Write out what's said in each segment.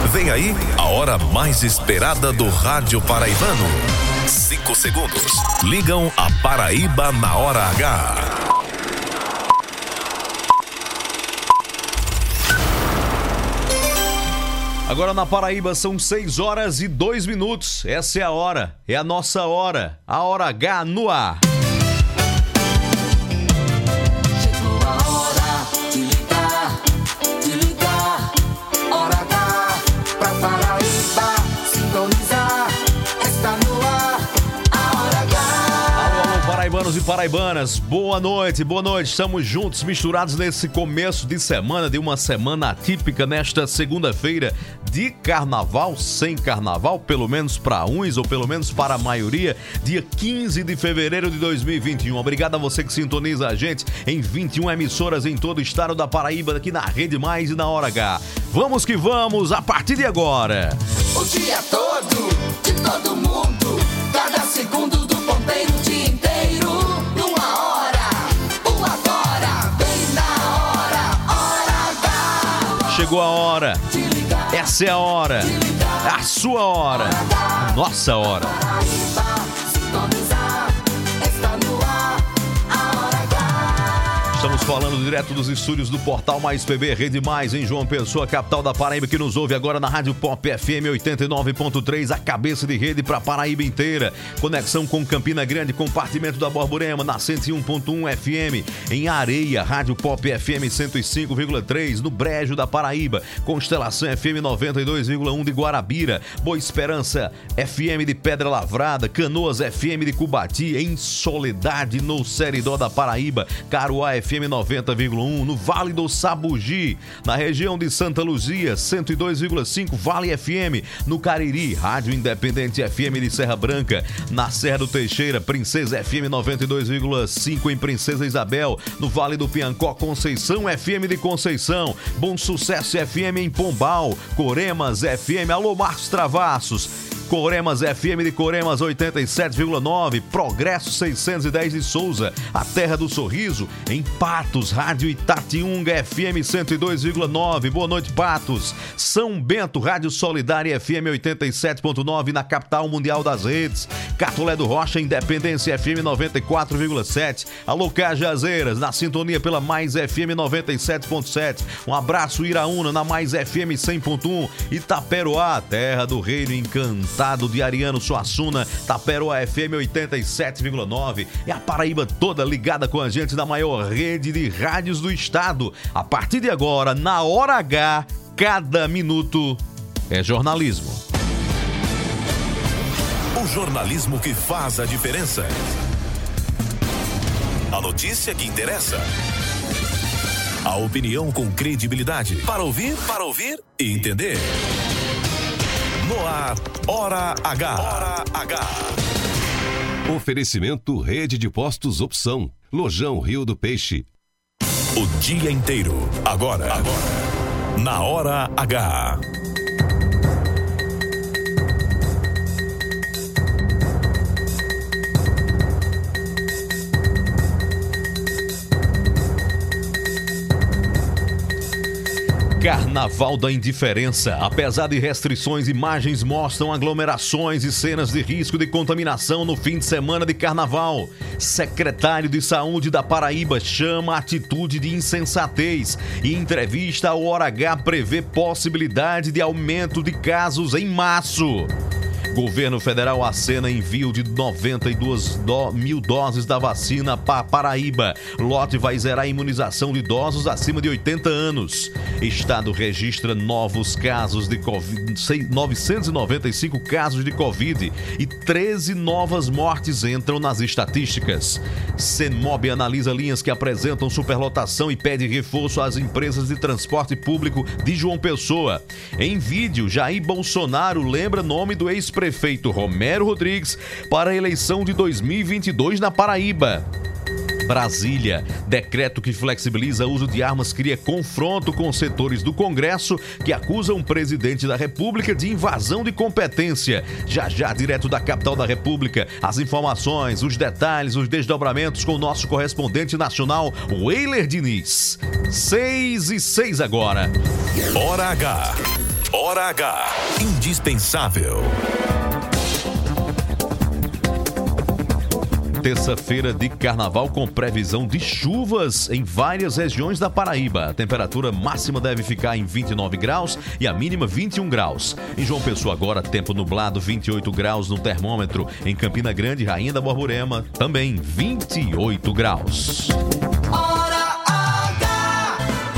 Vem aí a hora mais esperada do rádio paraibano. 5 segundos. Ligam a Paraíba na hora H. Agora na Paraíba são 6 horas e 2 minutos. Essa é a hora, é a nossa hora. A hora H no ar. Chegou a hora de ligar, hora H pra Paraíba sintonizar. Está no ar, a hora H. Alô, paraibanos e paraibanas, boa noite. Estamos juntos, misturados nesse começo de semana, de uma semana atípica, nesta segunda-feira de carnaval, sem carnaval, pelo menos para uns, ou pelo menos para a maioria, dia 15 de fevereiro de 2021. Obrigado a você que sintoniza a gente em 21 emissoras em todo o estado da Paraíba, aqui na Rede Mais e na Hora H. Vamos que vamos, a partir de agora. O dia todo, de todo mundo, cada segundo do ponteiro, o dia inteiro, numa hora, o agora, bem na hora H. Chegou a hora. De ligar, Essa é a hora, a sua hora, a nossa hora. Paraíba sintonizar. Está no ar, a hora H. Estamos falando direto dos estúdios do Portal Mais PB, Rede Mais, em João Pessoa, capital da Paraíba, que nos ouve agora na Rádio Pop FM 89.3, a cabeça de rede para a Paraíba inteira. Conexão com Campina Grande, compartimento da Borborema, na 101.1 FM. Em Areia, Rádio Pop FM 105,3, no Brejo da Paraíba. Constelação FM 92,1 de Guarabira. Boa Esperança FM de Pedra Lavrada. Canoas FM de Cubati. Em Soledade, no Seridó da Paraíba. Caruá FM 90,1, no Vale do Sabugi, na região de Santa Luzia, 102,5 Vale FM, no Cariri, Rádio Independente FM de Serra Branca, na Serra do Teixeira, Princesa FM 92,5 em Princesa Isabel, no Vale do Piancó, Conceição FM de Conceição, Bom Sucesso FM em Pombal, Coremas FM, alô Marcos Travassos, Coremas FM de Coremas 87,9, Progresso 610 de Souza, a Terra do Sorriso, em Patos, Rádio Itatiunga FM 102,9, boa noite Patos, São Bento, Rádio Solidária FM 87,9 na capital mundial das redes, Catolé do Rocha, Independência FM 94,7, alô Cajazeiras, na sintonia pela Mais FM 97,7, um abraço Iraúna na Mais FM 100,1, Itaperoá, terra do reino encantado de Ariano Suassuna, Taperoá FM 87,9, e a Paraíba toda ligada com a gente na maior rede de rádios do estado. A partir de agora, na Hora H, cada minuto é jornalismo. O jornalismo que faz a diferença. A notícia que interessa. A opinião com credibilidade. Para ouvir e entender. No ar, Hora H. Hora H. Oferecimento Rede de Postos Opção. Lojão Rio do Peixe. O dia inteiro. Agora. Na Hora H. Carnaval da Indiferença. Apesar de restrições, imagens mostram aglomerações e cenas de risco de contaminação no fim de semana de carnaval. Secretário de Saúde da Paraíba chama a atitude de insensatez e entrevista ao Hora H prevê possibilidade de aumento de casos em março. Governo federal acena envio de 92 mil doses da vacina para Paraíba. Lote vai zerar a imunização de idosos acima de 80 anos. Estado registra novos casos de Covid, 995 casos de Covid e 13 novas mortes entram nas estatísticas. CEMOB analisa linhas que apresentam superlotação e pede reforço às empresas de transporte público de João Pessoa. Em vídeo, Jair Bolsonaro lembra nome do ex-prefeito Romero Rodrigues para a eleição de 2022 na Paraíba. Brasília. Decreto que flexibiliza o uso de armas cria confronto com setores do Congresso que acusam o presidente da República de invasão de competência. Já, direto da capital da República, as informações, os detalhes, os desdobramentos com o nosso correspondente nacional, Weiler Diniz. 6:06 agora. Hora H. Hora H. Indispensável. Terça-feira de carnaval com previsão de chuvas em várias regiões da Paraíba. A temperatura máxima deve ficar em 29 graus e a mínima 21 graus. Em João Pessoa agora, tempo nublado, 28 graus no termômetro. Em Campina Grande, Rainha da Borborema, também 28 graus. Hora H.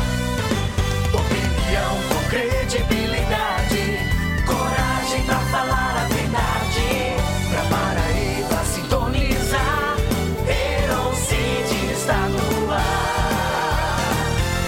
Opinião com credibilidade, coragem pra falar a verdade. Pra Paraíba sintonizar, Heron City está no ar.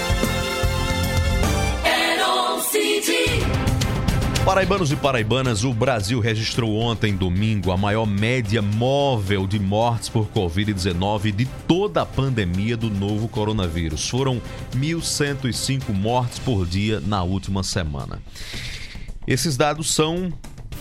Heron City. Paraibanos e paraibanas, o Brasil registrou ontem, domingo, a maior média móvel de mortes por Covid-19 de toda a pandemia do novo coronavírus. Foram 1.105 mortes por dia na última semana. Esses dados são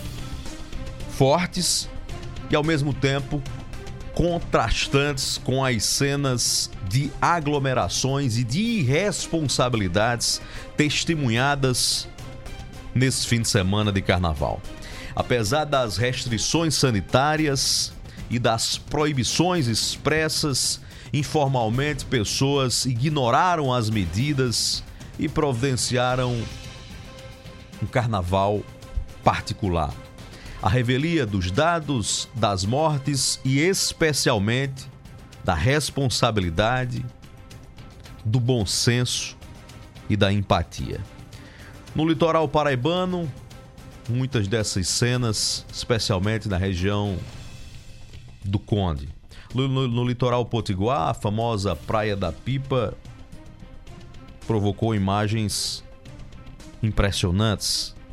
fortes e, ao mesmo tempo, contrastantes com as cenas de aglomerações e de irresponsabilidades testemunhadas nesse fim de semana de carnaval. Apesar das restrições sanitárias e das proibições expressas, informalmente pessoas ignoraram as medidas e providenciaram um carnaval particular. A revelia dos dados das mortes e especialmente da responsabilidade, do bom senso e da empatia. No litoral paraibano, muitas dessas cenas, especialmente na região do Conde. No litoral potiguar, a famosa Praia da Pipa provocou imagens impressionantes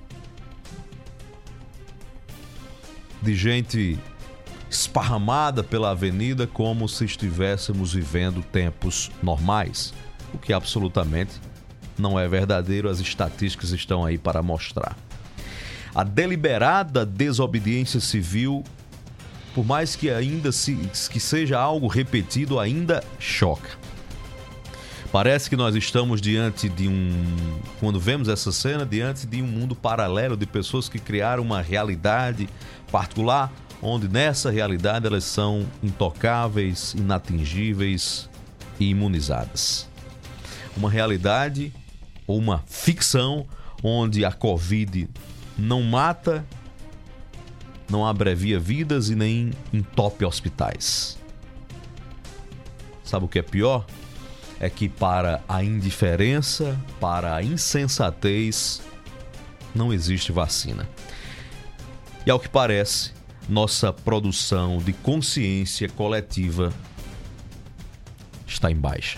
de gente esparramada pela avenida como se estivéssemos vivendo tempos normais, o que absolutamente não é verdadeiro, as estatísticas estão aí para mostrar. A deliberada desobediência civil, por mais que ainda que seja algo repetido, ainda choca. Parece que nós estamos diante de quando vemos essa cena, diante de um mundo paralelo de pessoas que criaram uma realidade particular, onde nessa realidade elas são intocáveis, inatingíveis e imunizadas. Uma realidade ou uma ficção onde a Covid não mata, não abrevia vidas e nem entope hospitais. Sabe o que é pior? É que para a indiferença, para a insensatez, não existe vacina. E ao que parece, nossa produção de consciência coletiva está em baixa.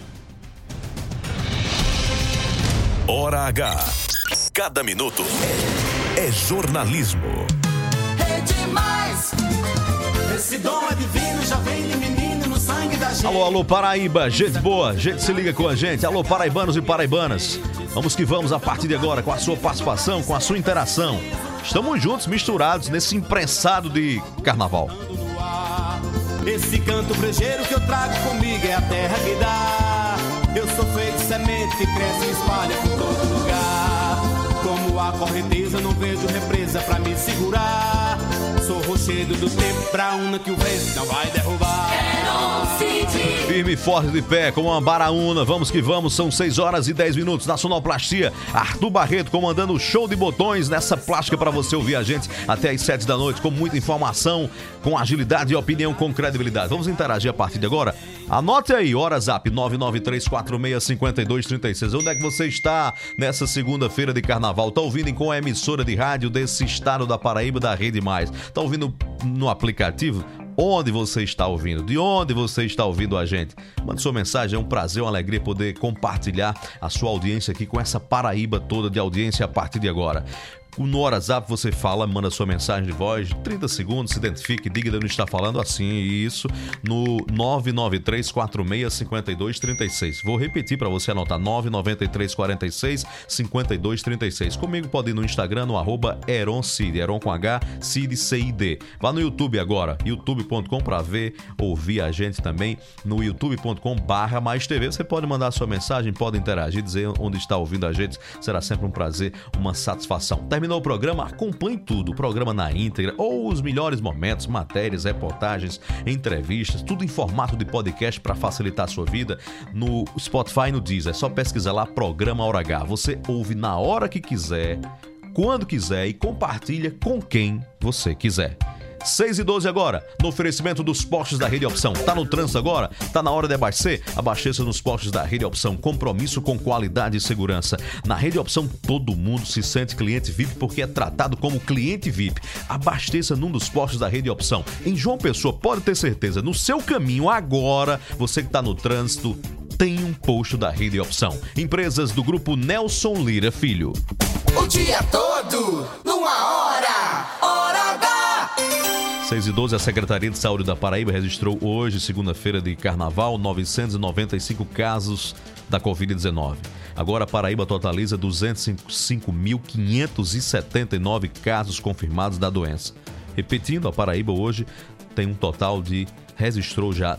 Hora H. Cada minuto é jornalismo. Rede Mais. Esse dom é divino, já vem de menino no sangue da gente. Alô, Paraíba, gente boa, gente se liga com a gente. Alô, paraibanos e paraibanas. Vamos que vamos a partir de agora com a sua participação, com a sua interação. Estamos juntos, misturados nesse imprensado de carnaval. Esse canto brejeiro que eu trago comigo é a terra que dá. Eu sou feito de semente que cresce e espalha por todo lugar. Como a correnteza, não vejo represa pra me segurar. Sou rochedo do tempo pra una que o vento não vai derrubar. Firme e forte de pé, como uma baraúna. Vamos que vamos, são 6 horas e 10 minutos. Na sonoplastia, Arthur Barreto comandando o show de botões nessa plástica para você ouvir a gente até às 7 da noite, com muita informação, com agilidade e opinião com credibilidade. Vamos interagir a partir de agora? Anote aí, WhatsApp 993465236. Onde é que você está nessa segunda-feira de carnaval? Tá ouvindo com a emissora de rádio desse estado da Paraíba, da Rede Mais? Tá ouvindo no aplicativo? Onde você está ouvindo? De onde você está ouvindo a gente? Mande sua mensagem, é um prazer, uma alegria poder compartilhar a sua audiência aqui com essa Paraíba toda de audiência a partir de agora. No WhatsApp você fala, manda sua mensagem de voz, 30 segundos, se identifique, diga de onde está falando, assim, isso, no 993465236. Vou repetir para você anotar, 993465236. Comigo pode ir no Instagram, no @EronCid, Eron com H, Cid, C-I-D. Vá no YouTube agora, youtube.com, para ver, ouvir a gente também, no youtube.com/maistv. Você pode mandar sua mensagem, pode interagir, dizer onde está ouvindo a gente, será sempre um prazer, uma satisfação. Terminou o programa? Acompanhe tudo, o programa na íntegra, ou os melhores momentos, matérias, reportagens, entrevistas, tudo em formato de podcast para facilitar a sua vida, no Spotify e no Deezer. É só pesquisar lá, Programa Hora H. Você ouve na hora que quiser, quando quiser e compartilha com quem você quiser. 6h12 agora, no oferecimento dos postos da Rede Opção. Tá no trânsito agora? Tá na hora de abastecer? Abasteça nos postos da Rede Opção. Compromisso com qualidade e segurança. Na Rede Opção, todo mundo se sente cliente VIP porque é tratado como cliente VIP. Abasteça num dos postos da Rede Opção. Em João Pessoa, pode ter certeza, no seu caminho agora, você que tá no trânsito, tem um posto da Rede Opção. Empresas do grupo Nelson Lira Filho. O dia todo, numa hora, Hora H. 6h12, a Secretaria de Saúde da Paraíba registrou hoje, segunda-feira de carnaval, 995 casos da Covid-19. Agora a Paraíba totaliza 205.579 casos confirmados da doença. Repetindo, a Paraíba hoje tem um total de... registrou já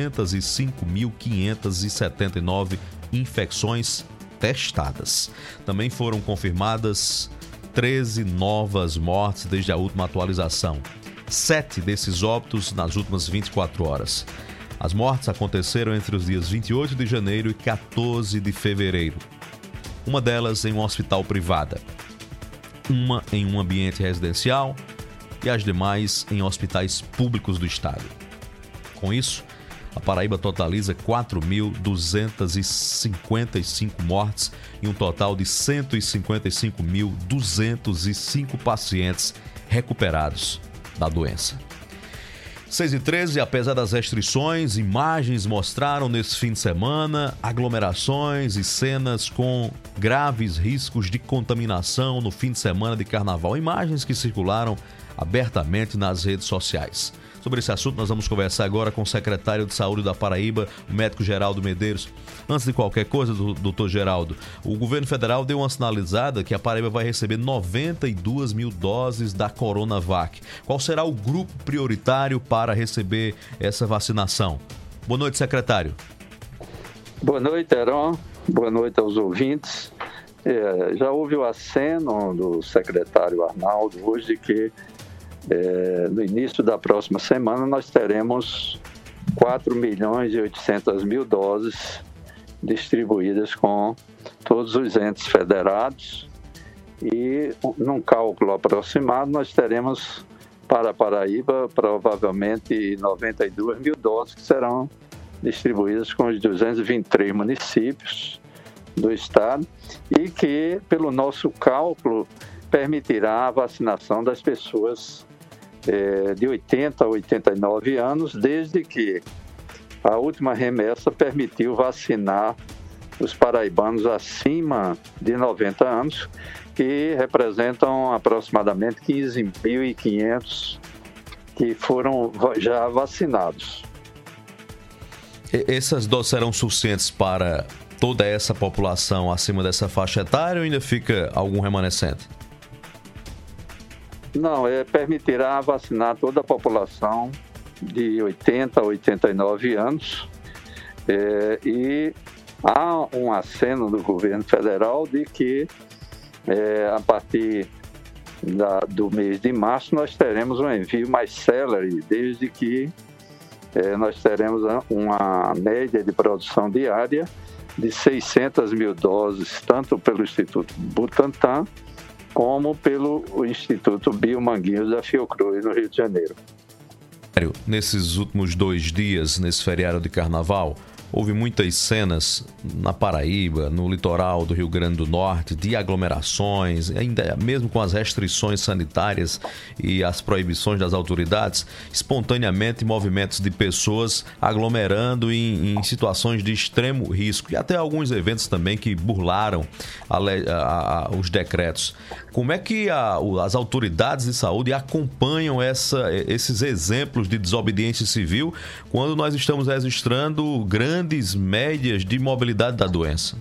205.579 infecções testadas. Também foram confirmadas 13 novas mortes desde a última atualização. 7 desses óbitos nas últimas 24 horas. As mortes aconteceram entre os dias 28 de janeiro e 14 de fevereiro. Uma delas em um hospital privado, uma em um ambiente residencial e as demais em hospitais públicos do estado. Com isso, a Paraíba totaliza 4.255 mortes e um total de 155.205 pacientes recuperados da doença. 6h13, apesar das restrições, imagens mostraram nesse fim de semana aglomerações e cenas com graves riscos de contaminação no fim de semana de carnaval. Imagens que circularam abertamente nas redes sociais. Sobre esse assunto, nós vamos conversar agora com o secretário de Saúde da Paraíba, o médico Geraldo Medeiros. Antes de qualquer coisa, doutor Geraldo, o governo federal deu uma sinalizada que a Paraíba vai receber 92 mil doses da Coronavac. Qual será o grupo prioritário para receber essa vacinação? Boa noite, secretário. Boa noite, Heron. Boa noite aos ouvintes. Já houve o aceno do secretário Arnaldo hoje de que no início da próxima semana nós teremos 4.800.000 doses distribuídas com todos os entes federados e num cálculo aproximado nós teremos para a Paraíba provavelmente 92 mil doses que serão distribuídas com os 223 municípios do estado e que pelo nosso cálculo permitirá a vacinação das pessoas de 80 a 89 anos, desde que a última remessa permitiu vacinar os paraibanos acima de 90 anos, que representam aproximadamente 15.500 que foram já vacinados. Essas doses serão suficientes para toda essa população acima dessa faixa etária ou ainda fica algum remanescente? Não, permitirá vacinar toda a população de 80 a 89 anos e há um aceno do governo federal de que a partir do mês de março nós teremos um envio mais célere, desde que nós teremos uma média de produção diária de 600 mil doses, tanto pelo Instituto Butantan como pelo Instituto Biomanguinhos da Fiocruz, no Rio de Janeiro. Nesses últimos 2 dias, nesse feriado de carnaval, Houve muitas cenas na Paraíba, no litoral do Rio Grande do Norte, de aglomerações, ainda mesmo com as restrições sanitárias e as proibições das autoridades, espontaneamente movimentos de pessoas aglomerando em situações de extremo risco. E até alguns eventos também que burlaram os decretos. Como é que as autoridades de saúde acompanham esses exemplos de desobediência civil quando nós estamos registrando grandes médias de mobilidade da doença?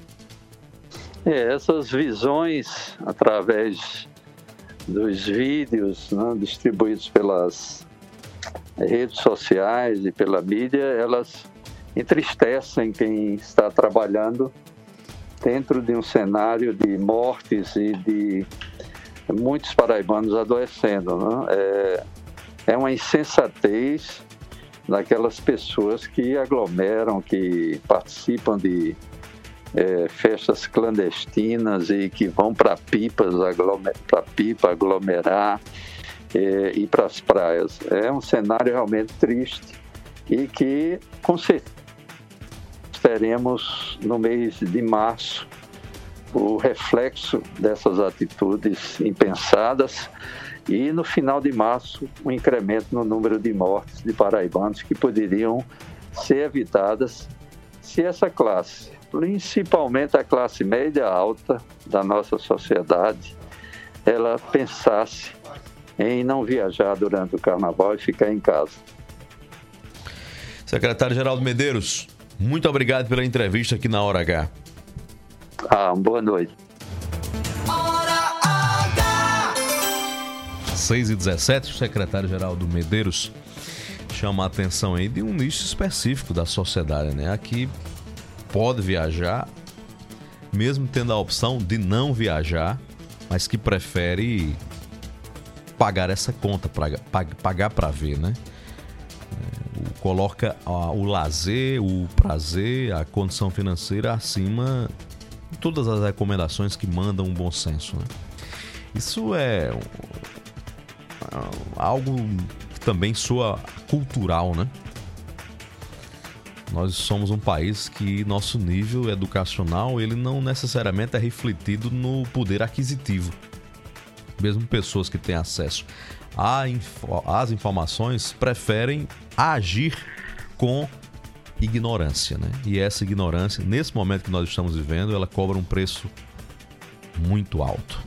Essas visões através dos vídeos, né, distribuídos pelas redes sociais e pela mídia, elas entristecem quem está trabalhando dentro de um cenário de mortes e de muitos paraibanos adoecendo, né? É uma insensatez daquelas pessoas que aglomeram, que participam de festas clandestinas e que vão para pipa aglomerar e para as praias. É um cenário realmente triste e que, com certeza, teremos no mês de março o reflexo dessas atitudes impensadas e no final de março um incremento no número de mortes de paraibanos que poderiam ser evitadas se essa classe, principalmente a classe média alta da nossa sociedade, ela pensasse em não viajar durante o carnaval e ficar em casa. Secretário Geraldo Medeiros, muito obrigado pela entrevista aqui na Hora H. Boa noite. Hora H. 6h17, o secretário Geraldo Medeiros chama a atenção aí de um nicho específico da sociedade, né? Aqui pode viajar, mesmo tendo a opção de não viajar, mas que prefere pagar essa conta, pagar para ver, né? Coloca o lazer, o prazer, a condição financeira acima de todas as recomendações que mandam um bom senso, né? Isso é algo que também soa cultural, né? Nós somos um país que nosso nível educacional ele não necessariamente é refletido no poder aquisitivo. Mesmo pessoas que têm acesso às informações preferem agir com ignorância, né? E essa ignorância, nesse momento que nós estamos vivendo, ela cobra um preço muito alto.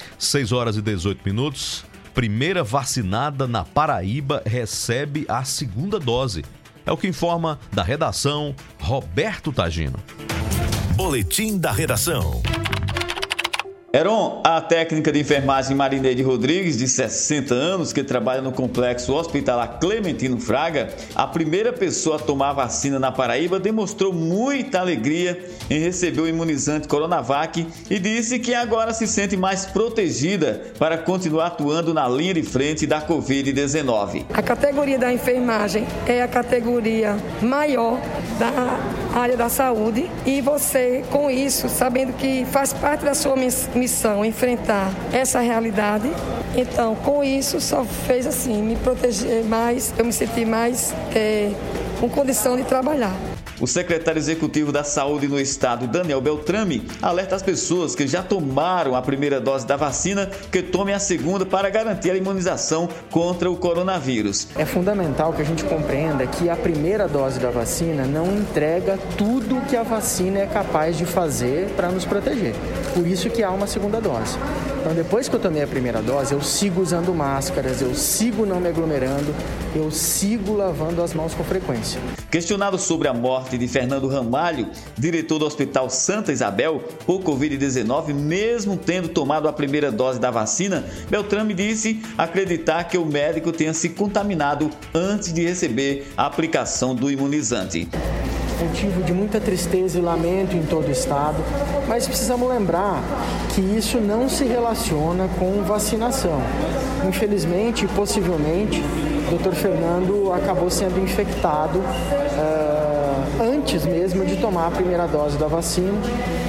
6h18. Primeira vacinada na Paraíba recebe a segunda dose. É o que informa da redação Roberto Tagino. Boletim da redação. Heron, a técnica de enfermagem Marineide Rodrigues, de 60 anos, que trabalha no complexo hospitalar Clementino Fraga, a primeira pessoa a tomar a vacina na Paraíba, demonstrou muita alegria em receber o imunizante Coronavac e disse que agora se sente mais protegida para continuar atuando na linha de frente da Covid-19. A categoria da enfermagem é a categoria maior da área da saúde e você, com isso, sabendo que faz parte da sua missão enfrentar essa realidade, então com isso só fez assim me proteger mais, eu me senti mais com condição de trabalhar. O secretário executivo da Saúde no estado, Daniel Beltrame, alerta as pessoas que já tomaram a primeira dose da vacina que tomem a segunda para garantir a imunização contra o coronavírus. É fundamental que a gente compreenda que a primeira dose da vacina não entrega tudo que a vacina é capaz de fazer para nos proteger. Por isso que há uma segunda dose. Então, depois que eu tomei a primeira dose, eu sigo usando máscaras, eu sigo não me aglomerando, eu sigo lavando as mãos com frequência. Questionado sobre a morte de Fernando Ramalho, diretor do Hospital Santa Isabel, por Covid-19, mesmo tendo tomado a primeira dose da vacina, Beltrame disse acreditar que o médico tenha se contaminado antes de receber a aplicação do imunizante. Motivo de muita tristeza e lamento em todo o estado, mas precisamos lembrar que isso não se relaciona com vacinação. Infelizmente e possivelmente, o Dr. Fernando acabou sendo infectado antes mesmo de tomar a primeira dose da vacina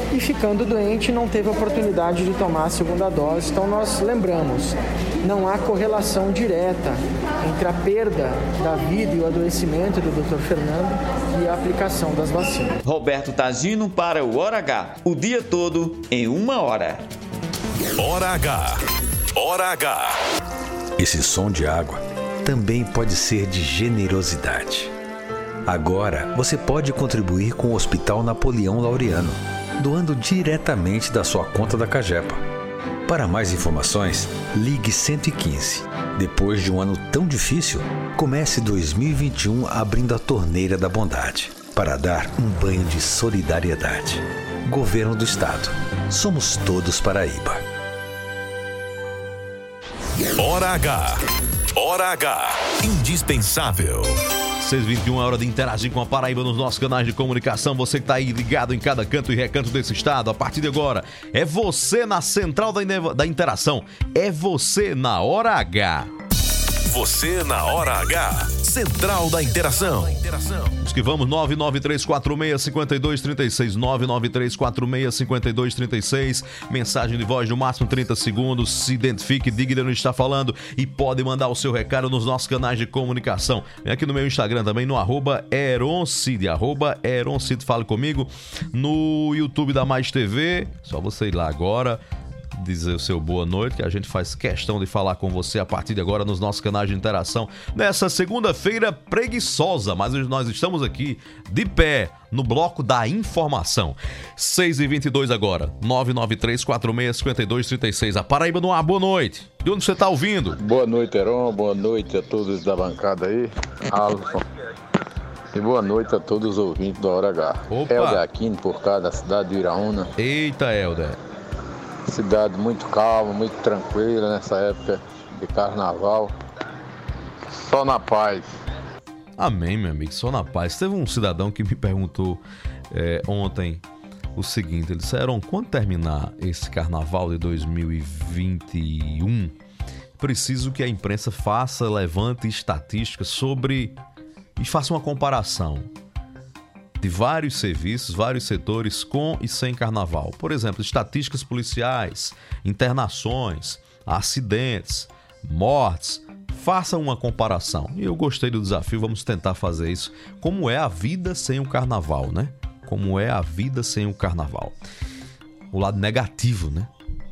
e ficando doente não teve a oportunidade de tomar a segunda dose. Então nós lembramos, não há correlação direta entre a perda da vida e o adoecimento do Dr. Fernando e a aplicação das vacinas. Roberto Tagino para o Hora H, o dia todo em 1 hora. Hora H. Hora H. Esse som de água também pode ser de generosidade. Agora você pode contribuir com o Hospital Napoleão Laureano, doando diretamente da sua conta da Cagepa. Para mais informações, ligue 115. Depois de um ano tão difícil, comece 2021 abrindo a torneira da bondade para dar um banho de solidariedade. Governo do Estado. Somos todos Paraíba. Hora H. Hora H. Indispensável. 6h21, é hora de interagir com a Paraíba nos nossos canais de comunicação. Você que está aí ligado em cada canto e recanto desse estado, a partir de agora, é você na central da interação. É você na Hora H. Você na Hora H. Central da Interação. Os que vamos, 993465236, 993465236. Mensagem de voz no máximo 30 segundos. Se identifique, diga de onde está falando e pode mandar o seu recado nos nossos canais de comunicação. Vem aqui no meu Instagram também, no @EronCid, @EronCid, fale comigo. No YouTube da Mais TV, só você ir lá agora, dizer o seu boa noite, que a gente faz questão de falar com você a partir de agora nos nossos canais de interação nessa segunda-feira preguiçosa, mas nós estamos aqui de pé no bloco da informação. 6h22 agora, 993465236. A Paraíba no ar, boa noite. De onde você está ouvindo? Boa noite, Heron, boa noite a todos da bancada aí, Alisson. E boa noite a todos os ouvintes da Hora H. Opa. Helder Aquino, por cá da cidade de Iraúna. Eita, Helder. Cidade muito calma, muito tranquila nessa época de carnaval. Só na paz. Amém, meu amigo, só na paz. Teve um cidadão que me perguntou ontem o seguinte, ele disse: Heron, quando terminar esse carnaval de 2021, preciso que a imprensa levante estatísticas sobre e faça uma comparação de vários serviços, vários setores com e sem carnaval. Por exemplo, estatísticas policiais, internações, acidentes, mortes. Faça uma comparação. E eu gostei do desafio, vamos tentar fazer isso. Como é a vida sem o carnaval, né? Como é a vida sem o carnaval. O lado negativo, né?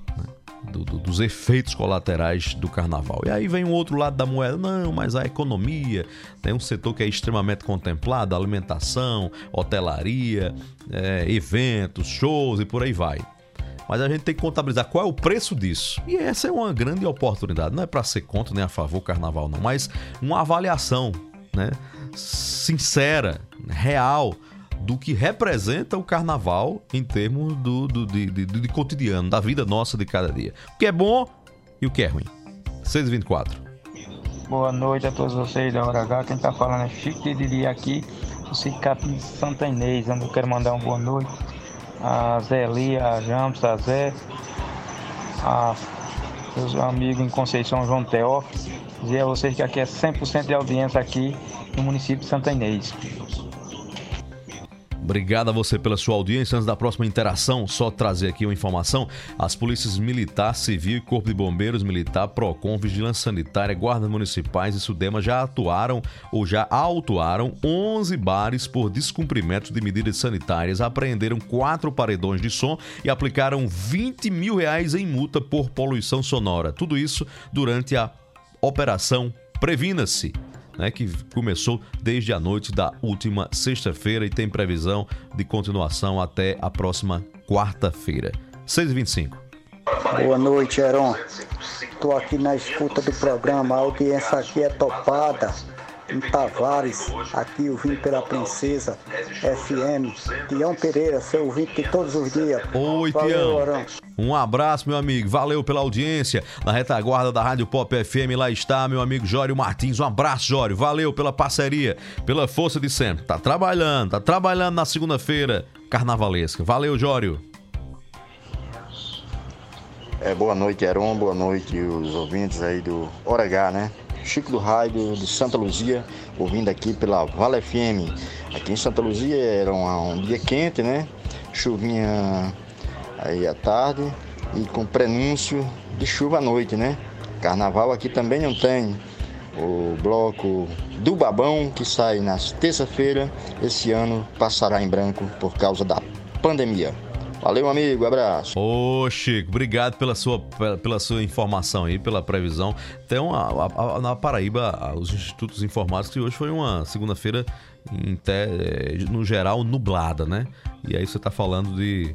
Dos efeitos colaterais do carnaval. E aí vem o outro lado da moeda. Não, mas a economia tem um setor que é extremamente contemplado, alimentação, hotelaria, eventos, shows e por aí vai. Mas a gente tem que contabilizar qual é o preço disso. E essa é uma grande oportunidade. Não é para ser contra nem a favor do carnaval, não, mas uma avaliação, né, sincera, real, do que representa o carnaval em termos de cotidiano, da vida nossa de cada dia. O que é bom e o que é ruim. 6h24. Boa noite a todos vocês da Hora H. Quem está falando é Chico de Diri aqui, o Cicap de Santa Inês. Eu quero mandar uma boa noite a Zé Lia, a Jambos, a Zé, a meus amigos em Conceição, João Teófilo. Dizer a vocês que aqui é 100% de audiência aqui no município de Santa Inês. Obrigado a você pela sua audiência. Antes da próxima interação, só trazer aqui uma informação. As polícias militar, civil e corpo de bombeiros militar, PROCON, vigilância sanitária, guardas municipais e SUDEMA já atuaram ou já autuaram 11 bares por descumprimento de medidas sanitárias, apreenderam 4 paredões de som e aplicaram R$20 mil em multa por poluição sonora. Tudo isso durante a Operação Previna-se, né, que começou desde a noite da última sexta-feira e tem previsão de continuação até a próxima quarta-feira. 6h25. Boa noite, Heron. Estou aqui na escuta do programa, a audiência aqui é topada. Em Tavares, aqui ouvindo pela Princesa FM. Tião Pereira, seu ouvinte de todos os dias. Oi, Valeu, Tião. Um abraço, meu amigo. Valeu pela audiência. Na retaguarda da Rádio Pop FM, lá está meu amigo Jório Martins. Um abraço, Jório. Valeu pela parceria, pela força de sempre. Tá trabalhando na segunda-feira carnavalesca. Valeu, Jório. Boa noite, Heron. Boa noite, os ouvintes aí do Hora H, né? Chico do Raio de Santa Luzia, ouvindo aqui pela Vale FM. Aqui em Santa Luzia era um dia quente, né? Chuvinha aí à tarde e com prenúncio de chuva à noite, né? Carnaval aqui também não tem. O bloco do Babão, que sai nas terça-feira, esse ano passará em branco por causa da pandemia. Valeu, amigo, abraço. Ô, Chico, obrigado pela sua informação aí, pela previsão. Tem na Paraíba, os institutos informados que hoje foi uma segunda-feira, no geral, nublada, né? E aí você está falando de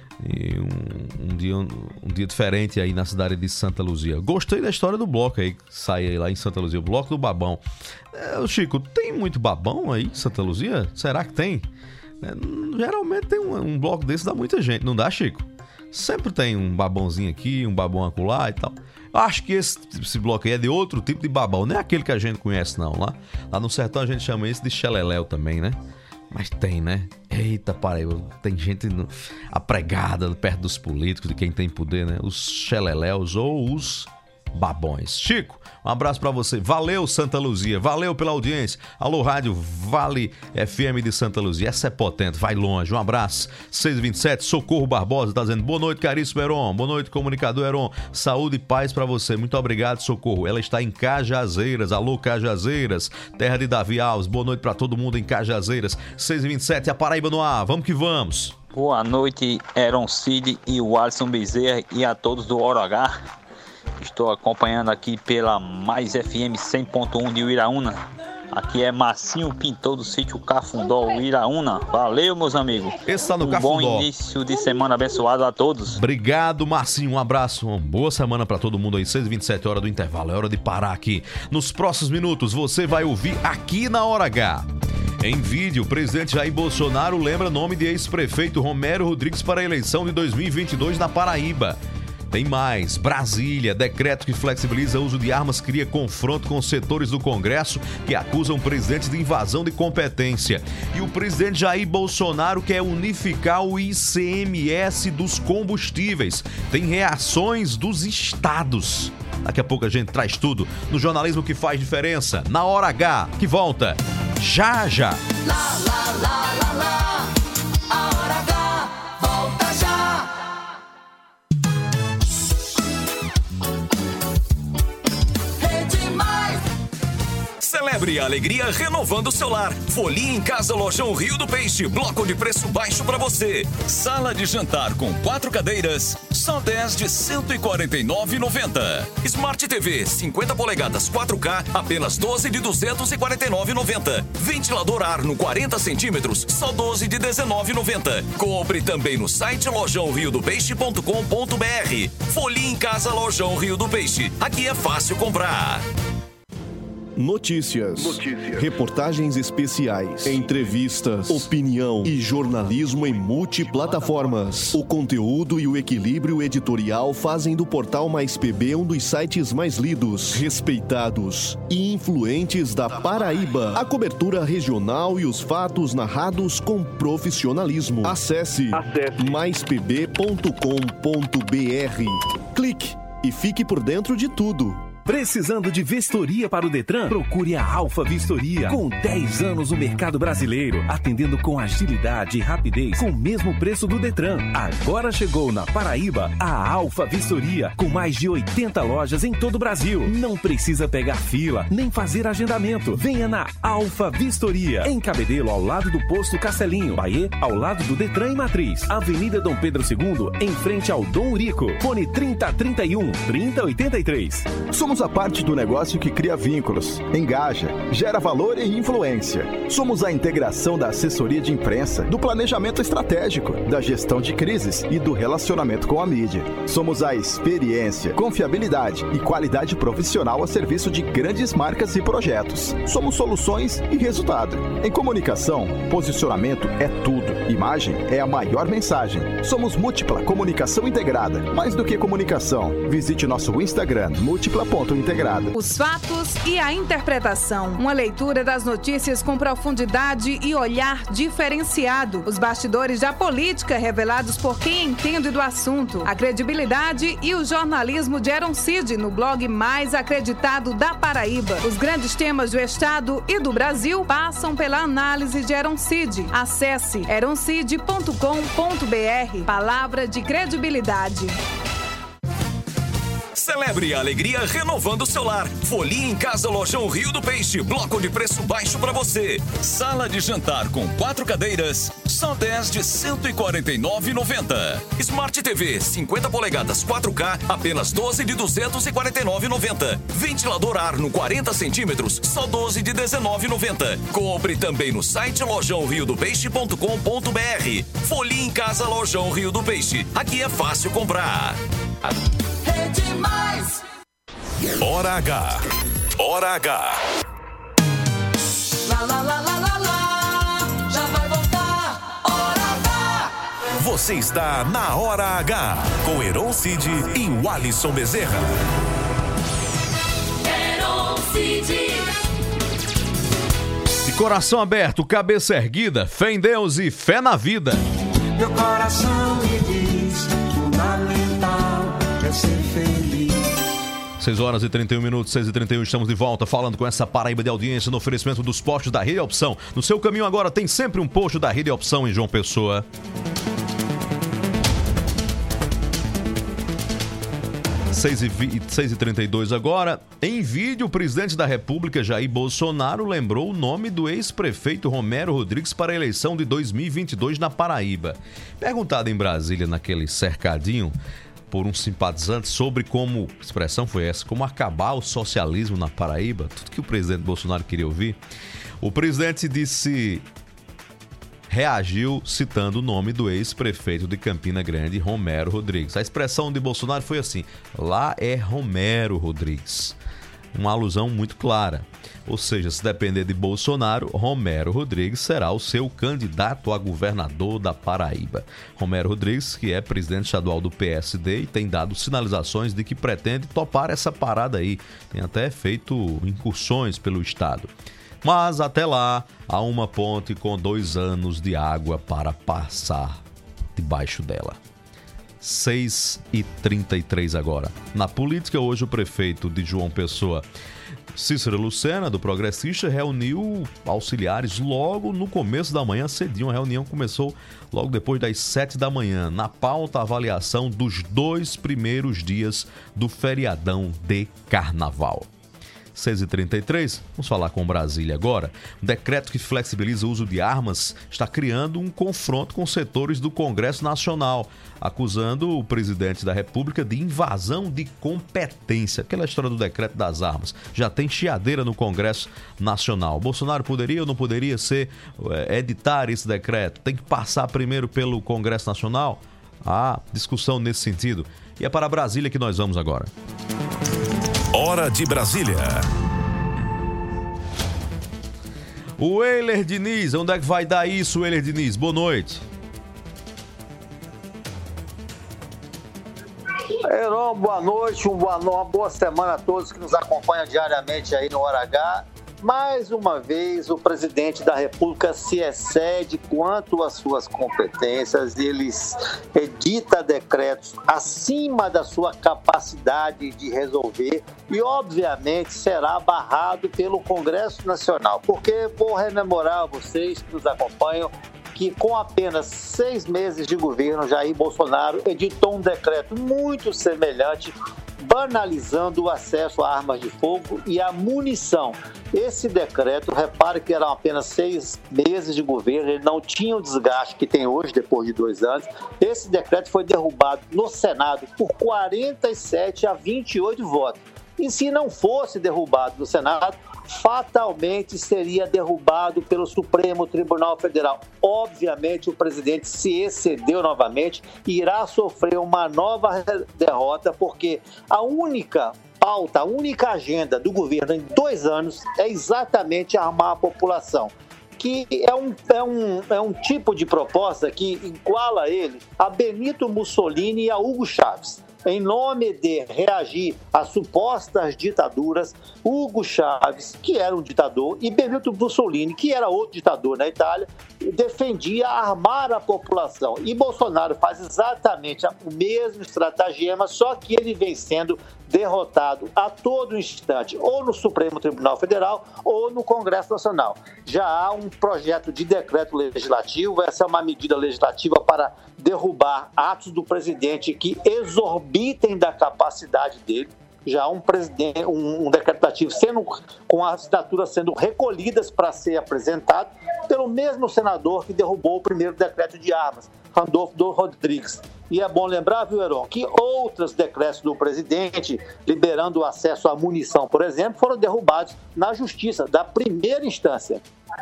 um dia diferente aí na cidade de Santa Luzia. Gostei da história do bloco aí, que sai aí lá em Santa Luzia, o bloco do Babão. Chico, tem muito babão aí em Santa Luzia? Será que tem? Geralmente tem um bloco desse, dá muita gente, não dá, Chico? Sempre tem um babãozinho aqui, um babão acolá e tal. Acho que esse bloco aí é de outro tipo de babão, não é aquele que a gente conhece não. Lá no sertão a gente chama esse de xeleléu também, né? Mas tem, né? Eita, Paraíba, tem gente apregada perto dos políticos, de quem tem poder, né? Os xeleléus ou os babões. Chico, um abraço pra você. Valeu, Santa Luzia. Valeu pela audiência. Alô, Rádio Vale FM de Santa Luzia. Essa é potente, vai longe. Um abraço. 6h27, Socorro Barbosa tá dizendo: boa noite, caríssimo Heron. Boa noite, comunicador Heron. Saúde e paz pra você. Muito obrigado, Socorro. Ela está em Cajazeiras. Alô, Cajazeiras. Terra de Davi Alves. Boa noite pra todo mundo em Cajazeiras. 6h27, a Paraíba no ar. Vamos que vamos. Boa noite, Heron Cid e o Alisson Bezerra e a todos do Hora H. Estou acompanhando aqui pela Mais FM 100.1 de Uiraúna. Aqui é Marcinho Pintor do sítio Cafundó, Uiraúna. Valeu, meus amigos. Esse tá no Cafundó. Bom início de semana abençoado a todos. Obrigado, Marcinho. Um abraço. Uma boa semana pra todo mundo aí. 6h27, hora do intervalo. É hora de parar aqui. Nos próximos minutos, você vai ouvir aqui na Hora H. Em vídeo, o presidente Jair Bolsonaro lembra nome de ex-prefeito Romero Rodrigues para a eleição de 2022 na Paraíba. Tem mais. Brasília, decreto que flexibiliza o uso de armas cria confronto com setores do Congresso que acusam o presidente de invasão de competência. E o presidente Jair Bolsonaro quer unificar o ICMS dos combustíveis. Tem reações dos estados. Daqui a pouco a gente traz tudo no jornalismo que faz diferença. Na Hora H, que volta já já. A Hora H volta já. Celebre a alegria renovando o seu lar. Folia em Casa Lojão Rio do Peixe. Bloco de preço baixo para você. Sala de jantar com 4 cadeiras. Só 10 de R$ 149,90. Smart TV 50 polegadas 4K. Apenas 12 de R$ 249,90. Ventilador Arno 40 centímetros. Só 12 de R$ 19,90. Compre também no site lojãoriodopeixe.com.br. Folia em Casa Lojão Rio do Peixe. Aqui é fácil comprar. Notícias, reportagens especiais, entrevistas, opinião e jornalismo em multiplataformas. O conteúdo e o equilíbrio editorial fazem do Portal Mais PB um dos sites mais lidos, respeitados e influentes da Paraíba. A cobertura regional e os fatos narrados com profissionalismo. Acesse maispb.com.br. Clique e fique por dentro de tudo. Precisando de vistoria para o Detran? Procure a Alfa Vistoria. Com 10 anos no mercado brasileiro, atendendo com agilidade e rapidez, com o mesmo preço do Detran. Agora chegou na Paraíba a Alfa Vistoria, com mais de 80 lojas em todo o Brasil. Não precisa pegar fila, nem fazer agendamento. Venha na Alfa Vistoria, em Cabedelo, ao lado do posto Castelinho. Bahia, ao lado do Detran e Matriz. Avenida Dom Pedro II, em frente ao Dom Urico. Fone 3031-3083. Somos a parte do negócio que cria vínculos, engaja, gera valor e influência. Somos a integração da assessoria de imprensa, do planejamento estratégico, da gestão de crises e do relacionamento com a mídia. Somos a experiência, confiabilidade e qualidade profissional a serviço de grandes marcas e projetos. Somos soluções e resultado. Em comunicação, posicionamento é tudo. Imagem é a maior mensagem. Somos Múltipla Comunicação Integrada. Mais do que comunicação, visite nosso Instagram, múltipla.com. ponto integrada. Os fatos e a interpretação. Uma leitura das notícias com profundidade e olhar diferenciado. Os bastidores da política revelados por quem entende do assunto. A credibilidade e o jornalismo de Heron Cid no blog mais acreditado da Paraíba. Os grandes temas do Estado e do Brasil passam pela análise de Heron Cid. Acesse heroncid.com.br. Palavra de credibilidade. Celebre a alegria renovando o seu lar. Folia em Casa Lojão Rio do Peixe. Bloco de preço baixo para você. Sala de jantar com 4 cadeiras. Só 10 de R$ 149,90. Smart TV 50 polegadas 4K. Apenas 12 de R$ 249,90. Ventilador Arno 40 centímetros. Só 12 de R$ 19,90. Compre também no site lojãoriodopeixe.com.br. Folia em Casa Lojão Rio do Peixe. Aqui é fácil comprar. Rede Mais. Hora H. Hora H. Lá, lá, lá, lá, lá, lá. Já vai voltar. Hora H. Você está na Hora H. Com Heron Cid e Walisson Bezerra. Heron Cid. De coração aberto, cabeça erguida, fé em Deus e fé na vida. Meu coração me diz, fundamental é ser feliz. 6 horas e 31 minutos, 6 e 31, estamos de volta falando com essa Paraíba de audiência no oferecimento dos postos da Rede Opção. No seu caminho agora tem sempre um posto da Rede Opção em João Pessoa. 6h32 agora. Em vídeo, o presidente da República, Jair Bolsonaro, lembrou o nome do ex-prefeito Romero Rodrigues para a eleição de 2022 na Paraíba. Perguntado em Brasília, naquele cercadinho, por um simpatizante sobre como, a expressão foi essa, como acabar o socialismo na Paraíba, tudo que o presidente Bolsonaro queria ouvir, o presidente reagiu citando o nome do ex-prefeito de Campina Grande, Romero Rodrigues. A expressão de Bolsonaro foi assim: lá é Romero Rodrigues. Uma alusão muito clara. Ou seja, se depender de Bolsonaro, Romero Rodrigues será o seu candidato a governador da Paraíba. Romero Rodrigues, que é presidente estadual do PSD e tem dado sinalizações de que pretende topar essa parada aí. Tem até feito incursões pelo estado. Mas até lá, há uma ponte com 2 anos de água para passar debaixo dela. 6h33 agora. Na política, hoje o prefeito de João Pessoa, Cícero Lucena, do Progressista, reuniu auxiliares logo no começo da manhã, cedinho. A reunião começou logo depois das 7 da manhã. Na pauta, a avaliação dos 2 primeiros dias do feriadão de Carnaval. 6h33, vamos falar com Brasília agora. Um decreto que flexibiliza o uso de armas está criando um confronto com setores do Congresso Nacional, acusando o presidente da República de invasão de competência. Aquela história do decreto das armas. Já tem chiadeira no Congresso Nacional. Bolsonaro poderia ou não poderia editar esse decreto? Tem que passar primeiro pelo Congresso Nacional? Há discussão nesse sentido. E é para Brasília que nós vamos agora. Hora de Brasília. O Euler Diniz, onde é que vai dar isso, Euler Diniz? Boa noite. Heron, boa noite, uma boa semana a todos que nos acompanham diariamente aí no Hora H. Mais uma vez, o presidente da República se excede quanto às suas competências, ele edita decretos acima da sua capacidade de resolver e, obviamente, será barrado pelo Congresso Nacional. Porque, vou rememorar a vocês que nos acompanham, que com apenas 6 meses de governo, Jair Bolsonaro editou um decreto muito semelhante, banalizando o acesso a armas de fogo e a munição. Esse decreto, repare que eram apenas 6 meses de governo, ele não tinha o desgaste que tem hoje, depois de 2 anos. Esse decreto foi derrubado no Senado por 47 a 28 votos. E se não fosse derrubado no Senado, fatalmente seria derrubado pelo Supremo Tribunal Federal. Obviamente, o presidente se excedeu novamente e irá sofrer uma nova derrota, porque a única pauta, a única agenda do governo em 2 anos é exatamente armar a população, que é um tipo de proposta que iguala ele a Benito Mussolini e a Hugo Chávez. em nome de reagir às supostas ditaduras, Hugo Chávez, que era um ditador, e Benito Mussolini, que era outro ditador na Itália, defendia armar a população. E Bolsonaro faz exatamente o mesmo estratagema, só que ele vem sendo derrotado a todo instante, ou no Supremo Tribunal Federal ou no Congresso Nacional. Já há um projeto de decreto legislativo, essa é uma medida legislativa para derrubar atos do presidente que exorbitem da capacidade dele. Já há um decreto legislativo com as assinaturas sendo recolhidas para ser apresentado pelo mesmo senador que derrubou o primeiro decreto de armas, Randolfo Rodrigues. E é bom lembrar, viu, Heron, que outros decretos do presidente, liberando o acesso à munição, por exemplo, foram derrubados na justiça, da primeira instância.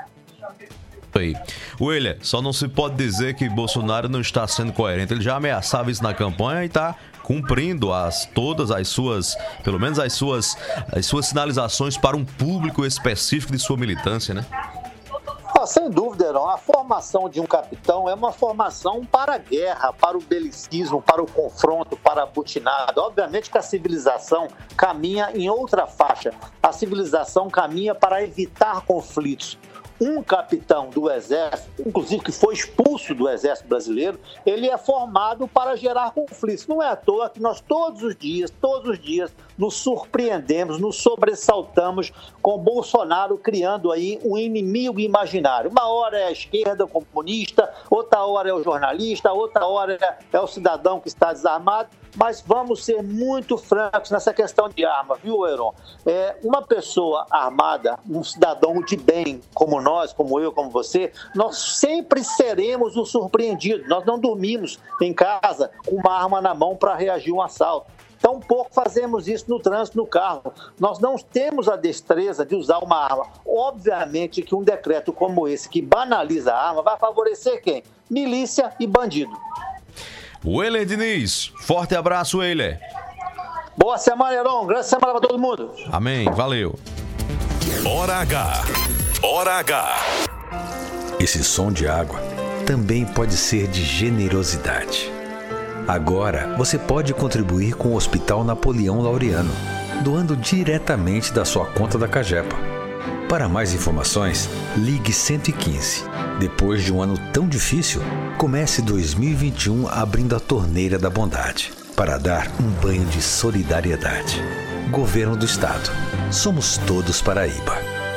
Aí. William, só não se pode dizer que Bolsonaro não está sendo coerente. Ele já ameaçava isso na campanha e está cumprindo todas as suas, pelo menos as suas sinalizações para um público específico de sua militância, né? Sem dúvida, Heron, a formação de um capitão é uma formação para a guerra, para o belicismo, para o confronto, para a butinada. Obviamente que a civilização caminha em outra faixa. A civilização caminha para evitar conflitos. Um capitão do Exército, inclusive que foi expulso do Exército Brasileiro, ele é formado para gerar conflitos. Não é à toa que nós todos os dias, nos surpreendemos, nos sobressaltamos com Bolsonaro criando aí um inimigo imaginário. Uma hora é a esquerda comunista, outra hora é o jornalista, outra hora é o cidadão que está desarmado. Mas vamos ser muito francos nessa questão de arma, viu, Heron? Uma pessoa armada, um cidadão de bem como nós, como eu, como você, nós sempre seremos os surpreendidos. Nós não dormimos em casa com uma arma na mão para reagir a um assalto. Tampouco fazemos isso no trânsito, no carro. Nós não temos a destreza de usar uma arma. Obviamente que um decreto como esse, que banaliza a arma, vai favorecer quem? Milícia e bandido. Weller Diniz, forte abraço, Weller. Boa semana, Heron. Grande semana para todo mundo. Amém, valeu. Hora H. Hora H. Esse som de água também pode ser de generosidade. Agora você pode contribuir com o Hospital Napoleão Laureano, doando diretamente da sua conta da Cagepa. Para mais informações, ligue 115. Depois de um ano tão difícil, comece 2021 abrindo a torneira da bondade para dar um banho de solidariedade. Governo do Estado. Somos todos Paraíba.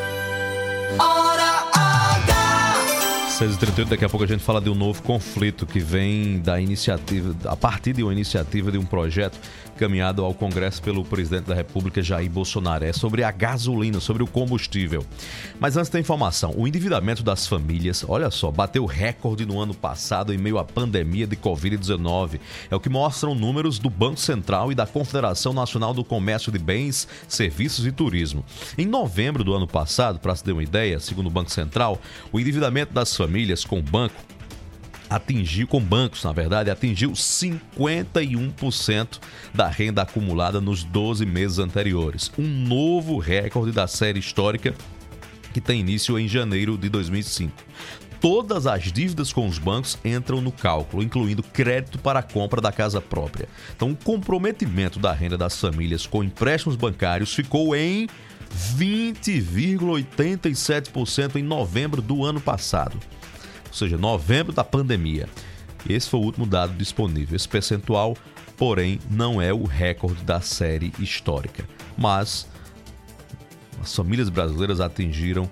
6h38, daqui a pouco a gente fala de um novo conflito que vem da iniciativa, a partir de uma iniciativa de um projeto caminhado ao Congresso pelo presidente da República, Jair Bolsonaro. É sobre a gasolina, sobre o combustível. Mas antes da informação, o endividamento das famílias, olha só, bateu recorde no ano passado em meio à pandemia de Covid-19. É o que mostram números do Banco Central e da Confederação Nacional do Comércio de Bens, Serviços e Turismo. Em novembro do ano passado, para se ter uma ideia, segundo o Banco Central, o endividamento das famílias com bancos, atingiu 51% da renda acumulada nos 12 meses anteriores. Um novo recorde da série histórica que tem início em janeiro de 2005. Todas as dívidas com os bancos entram no cálculo, incluindo crédito para a compra da casa própria. Então, o comprometimento da renda das famílias com empréstimos bancários ficou em 20,87% em novembro do ano passado. Ou seja, novembro da pandemia. Esse foi o último dado disponível. Esse percentual, porém, não é o recorde da série histórica. Mas as famílias brasileiras atingiram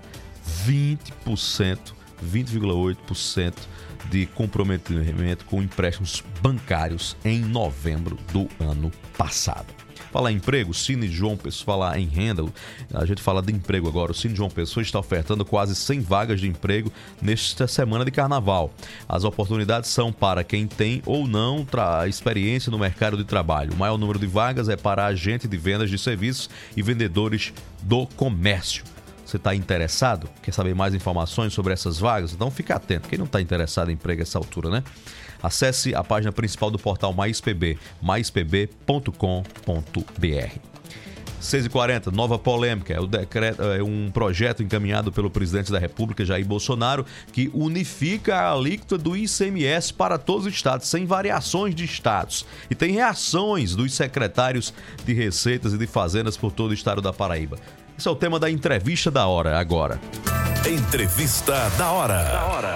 20,8% de comprometimento com empréstimos bancários em novembro do ano passado. Falar em emprego, Cine João Pessoa, falar em renda, a gente fala de emprego agora. O Cine João Pessoa está ofertando quase 100 vagas de emprego nesta semana de carnaval. As oportunidades são para quem tem ou não experiência no mercado de trabalho. O maior número de vagas é para agente de vendas de serviços e vendedores do comércio. Você está interessado? Quer saber mais informações sobre essas vagas? Então fica atento. Quem não está interessado em emprego a essa altura, né? Acesse a página principal do portal Mais PB, maispb.com.br. 6h40, nova polêmica. É um projeto encaminhado pelo presidente da República, Jair Bolsonaro, que unifica a alíquota do ICMS para todos os estados, sem variações de estados. E tem reações dos secretários de Receitas e de Fazendas por todo o estado da Paraíba. Esse é o tema da entrevista da hora agora. Entrevista da hora.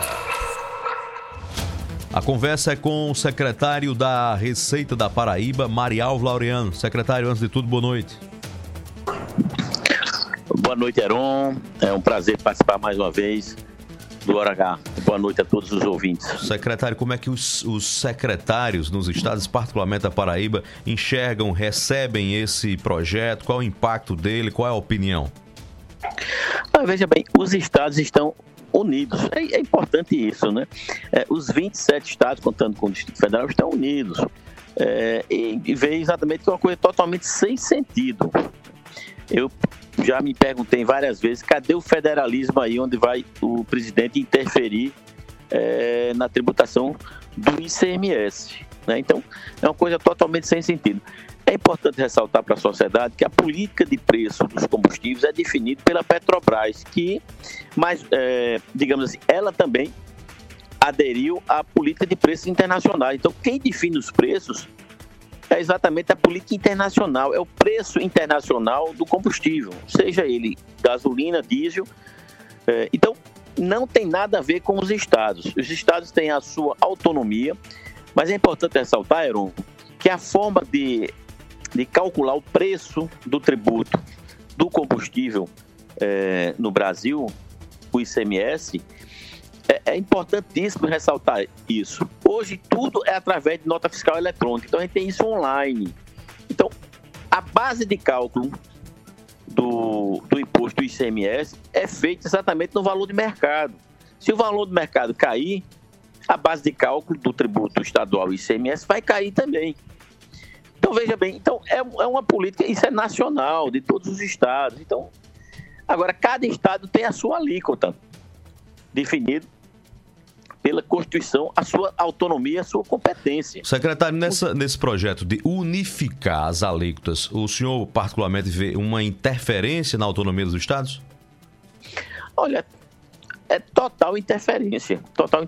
A conversa é com o secretário da Receita da Paraíba, Marialvo Laureano. Secretário, antes de tudo, boa noite. Boa noite, Heron. É um prazer participar mais uma vez do Hora H. Boa noite a todos os ouvintes. Secretário, como é que os secretários nos estados, particularmente da Paraíba, enxergam, recebem esse projeto? Qual é o impacto dele? Qual é a opinião? Veja bem, os estados estão unidos. É importante isso, né? Os 27 estados, contando com o Distrito Federal, estão unidos. E vê exatamente que é uma coisa totalmente sem sentido. Eu já me perguntei várias vezes, cadê o federalismo aí, onde vai o presidente interferir na tributação do ICMS, né? Então, é uma coisa totalmente sem sentido. É importante ressaltar para a sociedade que a política de preço dos combustíveis é definida pela Petrobras, que, digamos assim, ela também aderiu à política de preços internacionais. Então, quem define os preços é exatamente a política internacional, é o preço internacional do combustível, seja ele gasolina, diesel. Então, não tem nada a ver com os estados. Os estados têm a sua autonomia, mas é importante ressaltar, Heron, que a forma de calcular o preço do tributo do combustível no Brasil, o ICMS, é importantíssimo ressaltar isso. Hoje tudo é através de nota fiscal eletrônica, então a gente tem isso online. Então, a base de cálculo do imposto do ICMS é feita exatamente no valor de mercado. Se o valor do mercado cair, a base de cálculo do tributo estadual ICMS vai cair também. Então, veja bem, é uma política, isso é nacional, de todos os estados. Então, agora, cada estado tem a sua alíquota definida pela Constituição, a sua autonomia, a sua competência. Secretário, nesse projeto de unificar as alíquotas, o senhor particularmente vê uma interferência na autonomia dos estados? Olha, é total interferência.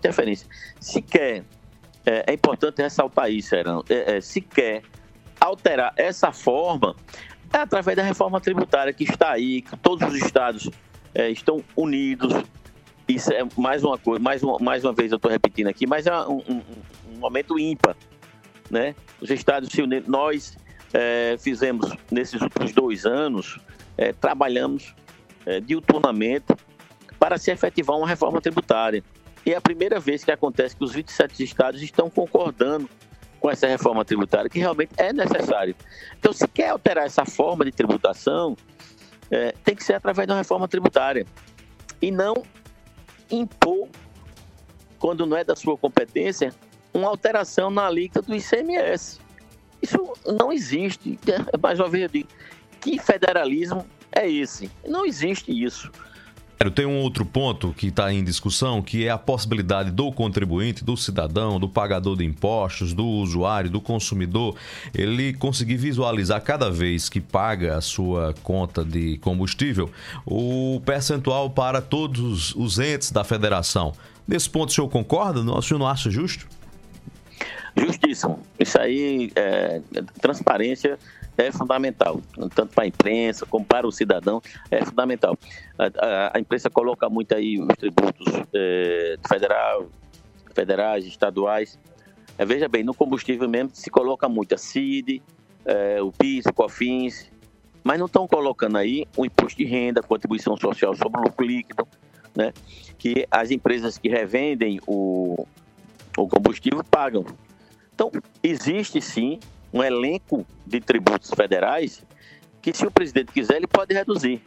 Se quer, é importante ressaltar isso, Herão, se quer alterar essa forma, é através da reforma tributária que está aí, que todos os estados estão unidos. Isso é mais uma coisa, mais uma vez eu estou repetindo aqui, mas é um momento ímpar, né? Os estados se uniram. Nós fizemos, nesses últimos 2 anos, trabalhamos diuturnamente para se efetivar uma reforma tributária. E é a primeira vez que acontece que os 27 estados estão concordando com essa reforma tributária, que realmente é necessário. Então, se quer alterar essa forma de tributação, tem que ser através de uma reforma tributária. E não impor, quando não é da sua competência, uma alteração na alíquota do ICMS. Isso não existe. Mais uma vez eu digo, que federalismo é esse? Não existe isso. Tem um outro ponto que está em discussão, que é a possibilidade do contribuinte, do cidadão, do pagador de impostos, do usuário, do consumidor, ele conseguir visualizar cada vez que paga a sua conta de combustível, o percentual para todos os entes da federação. Nesse ponto, o senhor concorda? O senhor não acha justo? Justíssimo. Isso aí, transparência é fundamental, tanto para a imprensa como para o cidadão, é fundamental. A imprensa coloca muito aí os tributos federais, estaduais. Veja bem, no combustível mesmo se coloca muito a CID, o PIS, o COFINS, mas não estão colocando aí o imposto de renda, contribuição social sobre o lucro líquido, né, que as empresas que revendem o combustível pagam. Então, existe sim um elenco de tributos federais que, se o presidente quiser, ele pode reduzir.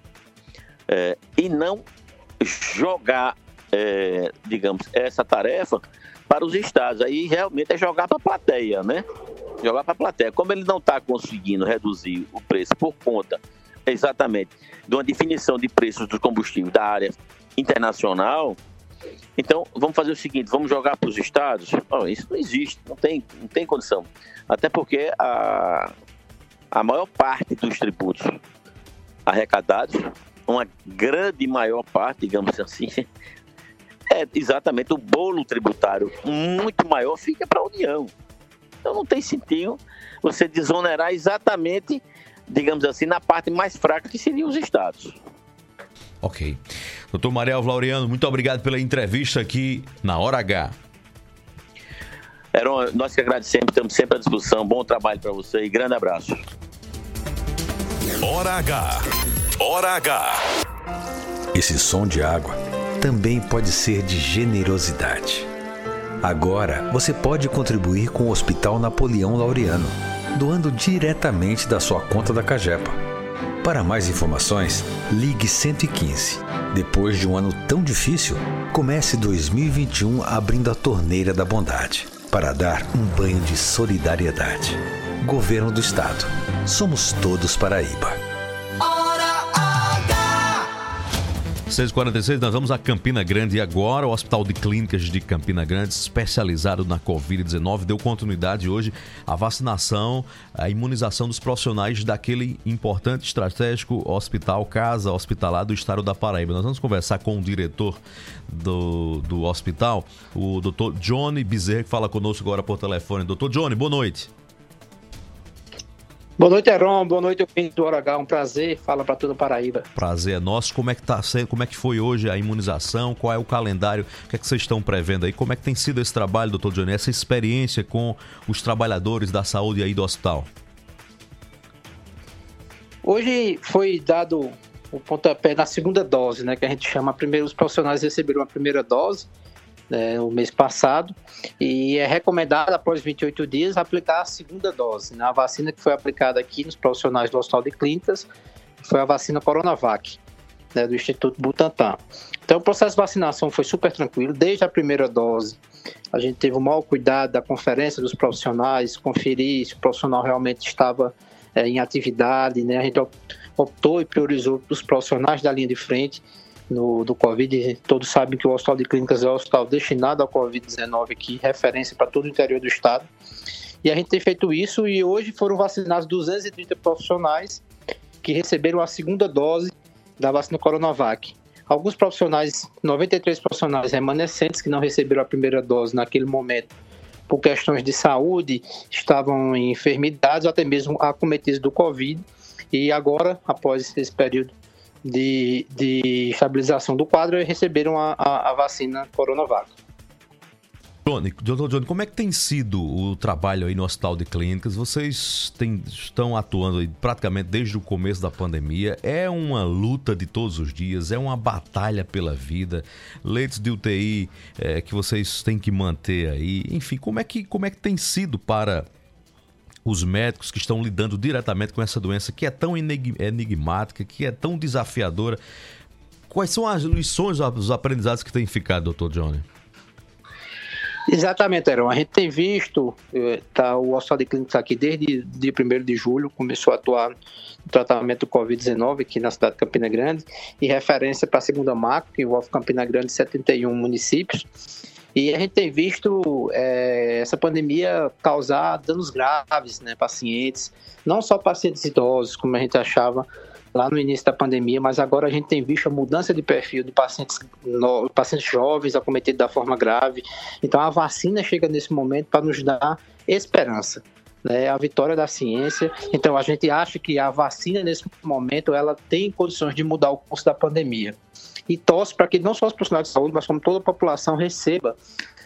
E não jogar, digamos, essa tarefa para os estados. Aí realmente é jogar para a plateia, né? Jogar para a plateia. Como ele não está conseguindo reduzir o preço por conta, exatamente, de uma definição de preços dos combustíveis da área internacional, então vamos fazer o seguinte, vamos jogar para os estados? Isso não existe, não tem condição. Até porque a a maior parte dos tributos arrecadados, uma grande maior parte, digamos assim, é exatamente o bolo tributário muito maior fica para a União. Então não tem sentido você desonerar exatamente, digamos assim, na parte mais fraca, que seriam os estados. Ok. Doutor Mariel Laureano, muito obrigado pela entrevista aqui na Hora H. Heron, nós que agradecemos, estamos sempre à disposição. Bom trabalho para você e grande abraço. Hora H. Hora H. Esse som de água também pode ser de generosidade. Agora você pode contribuir com o Hospital Napoleão Laureano, doando diretamente da sua conta da Cagepa. Para mais informações, ligue 115. Depois de um ano tão difícil, comece 2021 abrindo a torneira da bondade para dar um banho de solidariedade. Governo do Estado. Somos todos Paraíba. 6h46, nós vamos a Campina Grande agora. O Hospital de Clínicas de Campina Grande, especializado na Covid-19, deu continuidade hoje à vacinação, à imunização dos profissionais daquele importante estratégico hospital, casa hospitalar do estado da Paraíba. Nós vamos conversar com o diretor do hospital, o Dr. Johnny Bezerra, que fala conosco agora por telefone. Dr. Johnny, boa noite. Boa noite, Heron. Boa noite, ouvinte do Hora H. Um prazer. Fala para toda a Paraíba. Prazer é nosso. Como é que tá sendo? Como é que foi hoje a imunização? Qual é o calendário? O que é que vocês estão prevendo aí? Como é que tem sido esse trabalho, doutor Johnny? Essa experiência com os trabalhadores da saúde aí do hospital? Hoje foi dado o pontapé na segunda dose, né? Que a gente chama primeiro. Os profissionais receberam a primeira dose, no mês passado, e é recomendado, após 28 dias, aplicar a segunda dose. A vacina que foi aplicada aqui nos profissionais do Hospital de Clínicas foi a vacina Coronavac, do Instituto Butantan. Então, o processo de vacinação foi super tranquilo. Desde a primeira dose, a gente teve o maior cuidado da conferência dos profissionais, conferir se o profissional realmente estava em atividade, A gente optou e priorizou os profissionais da linha de frente do Covid. Todos sabem que o Hospital de Clínicas é o hospital destinado ao Covid-19 aqui, referência para todo o interior do estado. E a gente tem feito isso, e hoje foram vacinados 230 profissionais que receberam a segunda dose da vacina Coronavac. Alguns profissionais, 93 profissionais remanescentes que não receberam a primeira dose naquele momento por questões de saúde, estavam em enfermidades, ou até mesmo acometidos do Covid, e agora, após esse período de estabilização do quadro, receberam a vacina Coronavac. Doutor Johnny, como é que tem sido o trabalho aí no Hospital de Clínicas? Vocês estão atuando aí praticamente desde o começo da pandemia. É uma luta de todos os dias, é uma batalha pela vida, leitos de UTI que vocês têm que manter aí. Enfim, como é que tem sido para os médicos que estão lidando diretamente com essa doença que é tão enigmática, que é tão desafiadora? Quais são as lições, os aprendizados que têm ficado, doutor Johnny? Exatamente, Heron. A gente tem visto, o Hospital de Clínicas aqui desde dia 1º de julho, começou a atuar no tratamento do Covid-19 aqui na cidade de Campina Grande, e referência para a segunda macro, que envolve Campina Grande, 71 municípios. E a gente tem visto essa pandemia causar danos graves, pacientes, não só pacientes idosos, como a gente achava lá no início da pandemia, mas agora a gente tem visto a mudança de perfil de pacientes jovens acometidos da forma grave. Então a vacina chega nesse momento para nos dar esperança, a vitória da ciência. Então a gente acha que a vacina nesse momento ela tem condições de mudar o curso da pandemia. E torce para que não só os profissionais de saúde, mas como toda a população receba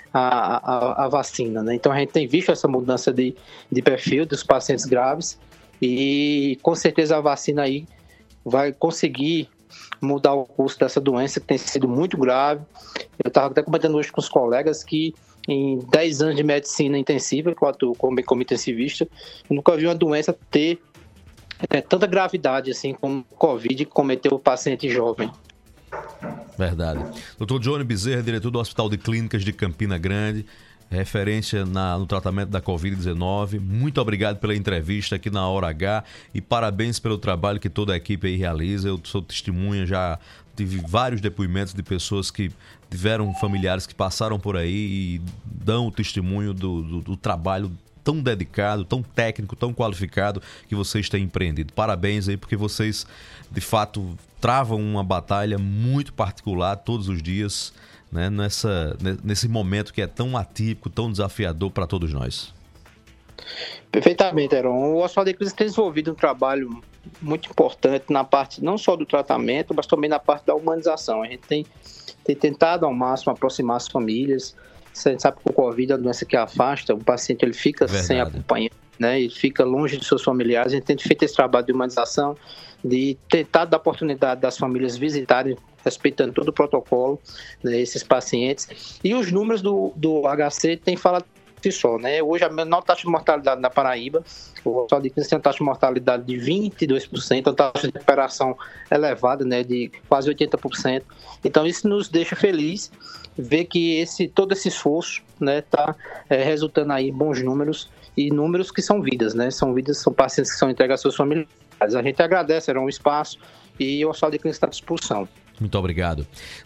a vacina. Então a gente tem visto essa mudança de perfil dos pacientes graves, e com certeza a vacina aí vai conseguir mudar o curso dessa doença que tem sido muito grave. Eu estava até comentando hoje com os colegas que em 10 anos de medicina intensiva, que eu atuo como intensivista, eu nunca vi uma doença ter tanta gravidade assim como o Covid, que cometeu o paciente jovem. Verdade. Dr. Johnny Bezerra, diretor do Hospital de Clínicas de Campina Grande, referência no tratamento da Covid-19. Muito obrigado pela entrevista aqui na Hora H e parabéns pelo trabalho que toda a equipe aí realiza. Eu sou testemunha, já tive vários depoimentos de pessoas que tiveram familiares que passaram por aí e dão o testemunho do trabalho tão dedicado, tão técnico, tão qualificado que vocês têm empreendido. Parabéns aí, porque vocês, de fato, travam uma batalha muito particular todos os dias, né, nesse momento que é tão atípico, tão desafiador para todos nós. Perfeitamente, Heron. O Hospital de Clínicas tem desenvolvido um trabalho muito importante na parte não só do tratamento, mas também na parte da humanização. A gente tem tentado ao máximo aproximar as famílias. Você sabe que o Covid é uma doença que afasta, o paciente ele fica sem acompanhamento, né? Ele fica longe de seus familiares. A gente tem feito esse trabalho de humanização, de tentar dar oportunidade das famílias visitarem, respeitando todo o protocolo, né, esses pacientes. E os números do HC têm falado por si só, né? Hoje a menor taxa de mortalidade na Paraíba, o Hospital de Clínicas tem uma taxa de mortalidade de 22%, uma taxa de recuperação elevada, né, de quase 80%. Então isso nos deixa felizes ver que todo esse esforço, né, está resultando aí em bons números, e números que são vidas, né? São pacientes que são entregues aos seus familiares. A gente agradece, era um espaço, e o Hospital de Clínicas está à disposição. Muito obrigado.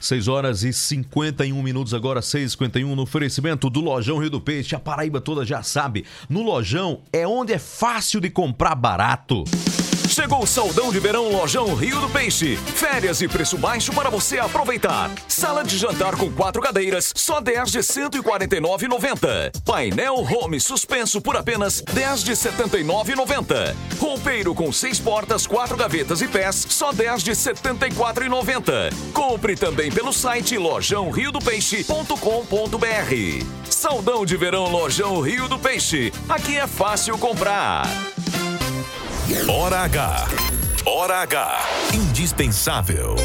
6h51 agora, 6h51, no oferecimento do Lojão Rio do Peixe. A Paraíba toda já sabe. No Lojão é onde é fácil de comprar barato. Chegou o Saldão de Verão Lojão Rio do Peixe. Férias e preço baixo para você aproveitar. Sala de jantar com 4 cadeiras, só 10 de R$ 149,90. Painel home suspenso por apenas 10 de R$ 79,90. Roupeiro com 6 portas, 4 gavetas e pés, só 10 de R$ 74,90. Compre também pelo site lojãoriodopeixe.com.br. Saldão de Verão Lojão Rio do Peixe. Aqui é fácil comprar. Hora H. Hora H. Indispensável.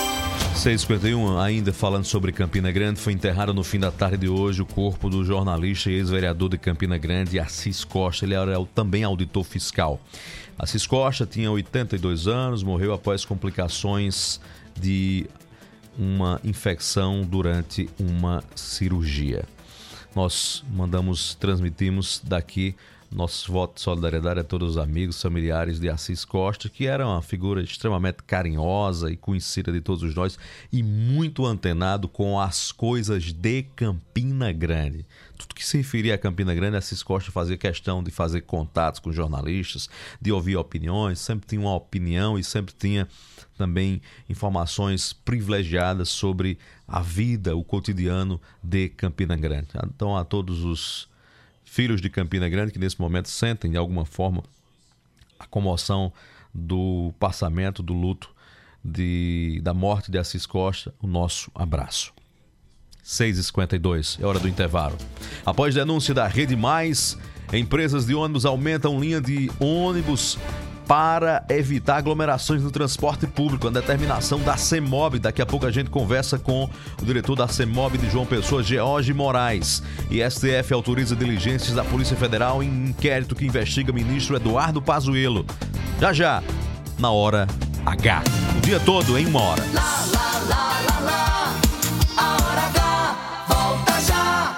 6h51, ainda falando sobre Campina Grande, foi enterrado no fim da tarde de hoje o corpo do jornalista e ex-vereador de Campina Grande, Assis Costa. Ele era também auditor fiscal. Assis Costa tinha 82 anos, morreu após complicações de uma infecção durante uma cirurgia. Nós transmitimos daqui nosso voto de solidariedade a todos os amigos, familiares de Assis Costa, que era uma figura extremamente carinhosa e conhecida de todos nós e muito antenado com as coisas de Campina Grande. Tudo que se referia a Campina Grande, Assis Costa fazia questão de fazer contatos com jornalistas, de ouvir opiniões, sempre tinha uma opinião e sempre tinha também informações privilegiadas sobre a vida, o cotidiano de Campina Grande. Então, a todos os filhos de Campina Grande que nesse momento sentem de alguma forma a comoção do passamento, do luto da morte de Assis Costa, o nosso abraço. 6h52, é hora do intervalo. Após denúncia da Rede Mais, empresas de ônibus aumentam linha de ônibus para evitar aglomerações no transporte público. A determinação da CEMOB. Daqui a pouco a gente conversa com o diretor da CEMOB de João Pessoa, George Moraes. E STF autoriza diligências da Polícia Federal em inquérito que investiga o ministro Eduardo Pazuello. Já, na Hora H. O dia todo em 1 hora. A Hora H volta já.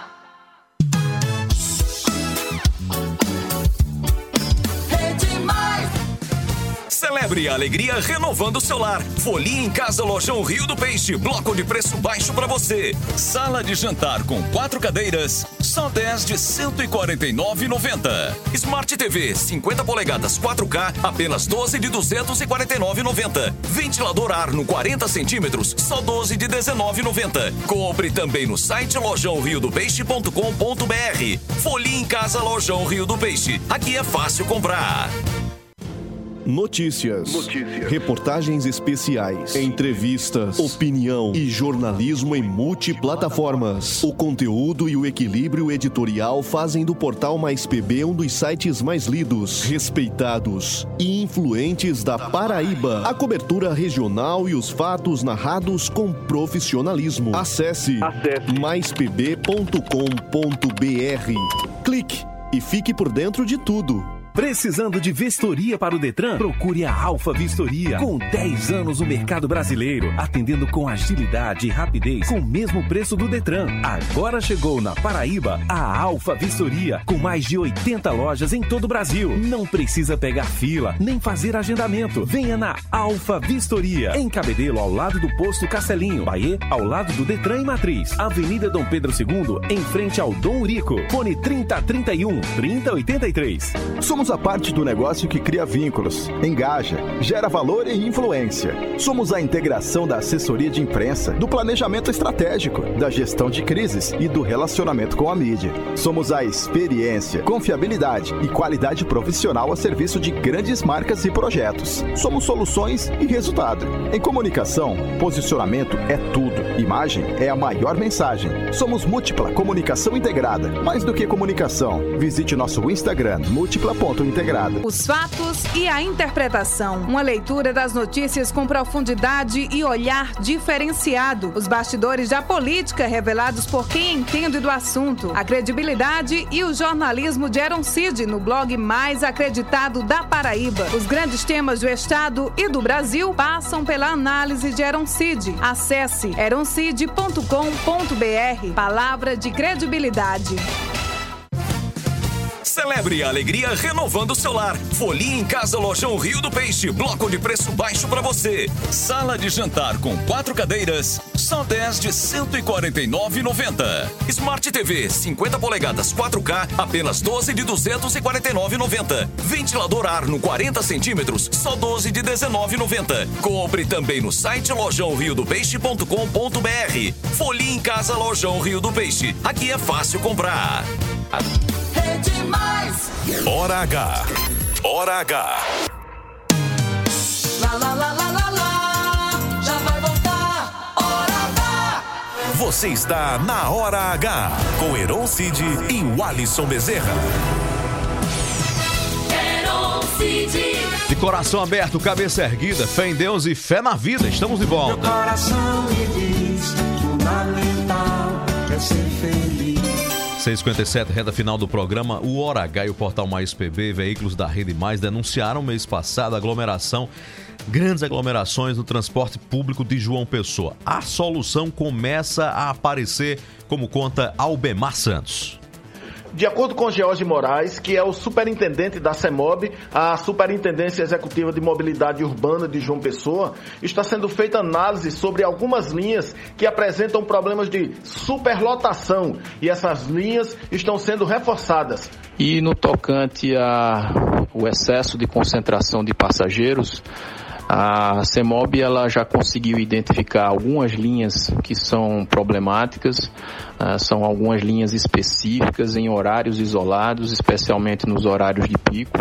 Celebre a alegria renovando o seu lar. Folia em Casa Lojão Rio do Peixe. Bloco de preço baixo para você. Sala de jantar com 4 cadeiras, só 10 de R$ 149,90. Smart TV 50 polegadas 4K, apenas 12 de R$ 249,90. Ventilador Arno 40 centímetros, só 12 de R$ 19,90. Compre também no site lojãoriodopeixe.com.br. Folia em Casa Lojão Rio do Peixe. Aqui é fácil comprar. Notícias, reportagens especiais, entrevistas, opinião e jornalismo em multiplataformas. O conteúdo e o equilíbrio editorial fazem do Portal Mais PB um dos sites mais lidos, respeitados e influentes da Paraíba. A cobertura regional e os fatos narrados com profissionalismo. Acesse maispb.com.br. Clique e fique por dentro de tudo. Precisando de vistoria para o Detran? Procure a Alfa Vistoria. Com 10 anos no mercado brasileiro, atendendo com agilidade e rapidez, com o mesmo preço do Detran. Agora chegou na Paraíba a Alfa Vistoria, com mais de 80 lojas em todo o Brasil. Não precisa pegar fila, nem fazer agendamento. Venha na Alfa Vistoria, em Cabedelo, ao lado do posto Castelinho. Bahia, ao lado do Detran e Matriz. Avenida Dom Pedro II, em frente ao Dom Urico. Fone 3031-3083. Somos a parte do negócio que cria vínculos, engaja, gera valor e influência. Somos a integração da assessoria de imprensa, do planejamento estratégico, da gestão de crises e do relacionamento com a mídia. Somos a experiência, confiabilidade e qualidade profissional a serviço de grandes marcas e projetos. Somos soluções e resultado. Em comunicação, posicionamento é tudo. Imagem é a maior mensagem. Somos Múltipla Comunicação Integrada. Mais do que comunicação, visite nosso Instagram, múltipla.integrada. Os fatos e a interpretação. Uma leitura das notícias com profundidade e olhar diferenciado. Os bastidores da política revelados por quem entende do assunto. A credibilidade e o jornalismo de Eron Cid no blog mais acreditado da Paraíba. Os grandes temas do estado e do Brasil passam pela análise de Eron Cid. Acesse eroncid.com.br. Palavra de credibilidade. Celebre a alegria renovando o seu lar. Folia em Casa Lojão Rio do Peixe. Bloco de preço baixo para você. Sala de jantar com 4 cadeiras. Só 10 de R$ 149,90. Smart TV 50 polegadas 4K. Apenas 12 de R$ 249,90. Ventilador Arno 40 centímetros. Só 12 de R$ 19,90. Compre também no site lojãoriodopeixe.com.br. Folia em Casa Lojão Rio do Peixe. Aqui é fácil comprar. É demais. Hora H. Hora H. Lá, lá, lá, lá, lá, lá. Já vai voltar. Hora H. Você está na Hora H. Com Eron Cid e Walisson Bezerra. Eron Cid. De coração aberto, cabeça erguida, fé em Deus e fé na vida. Estamos de volta. Meu coração me diz, fundamental é ser feliz. 6h57, reta final do programa. O Hora H e o Portal Mais PB, veículos da Rede Mais, denunciaram mês passado grandes aglomerações no transporte público de João Pessoa. A solução começa a aparecer, como conta Albemar Santos. De acordo com George Moraes, que é o superintendente da CEMOB, a Superintendência Executiva de Mobilidade Urbana de João Pessoa, está sendo feita análise sobre algumas linhas que apresentam problemas de superlotação e essas linhas estão sendo reforçadas. E no tocante ao excesso de concentração de passageiros, a CEMOB ela já conseguiu identificar algumas linhas que são problemáticas, são algumas linhas específicas em horários isolados, especialmente nos horários de pico,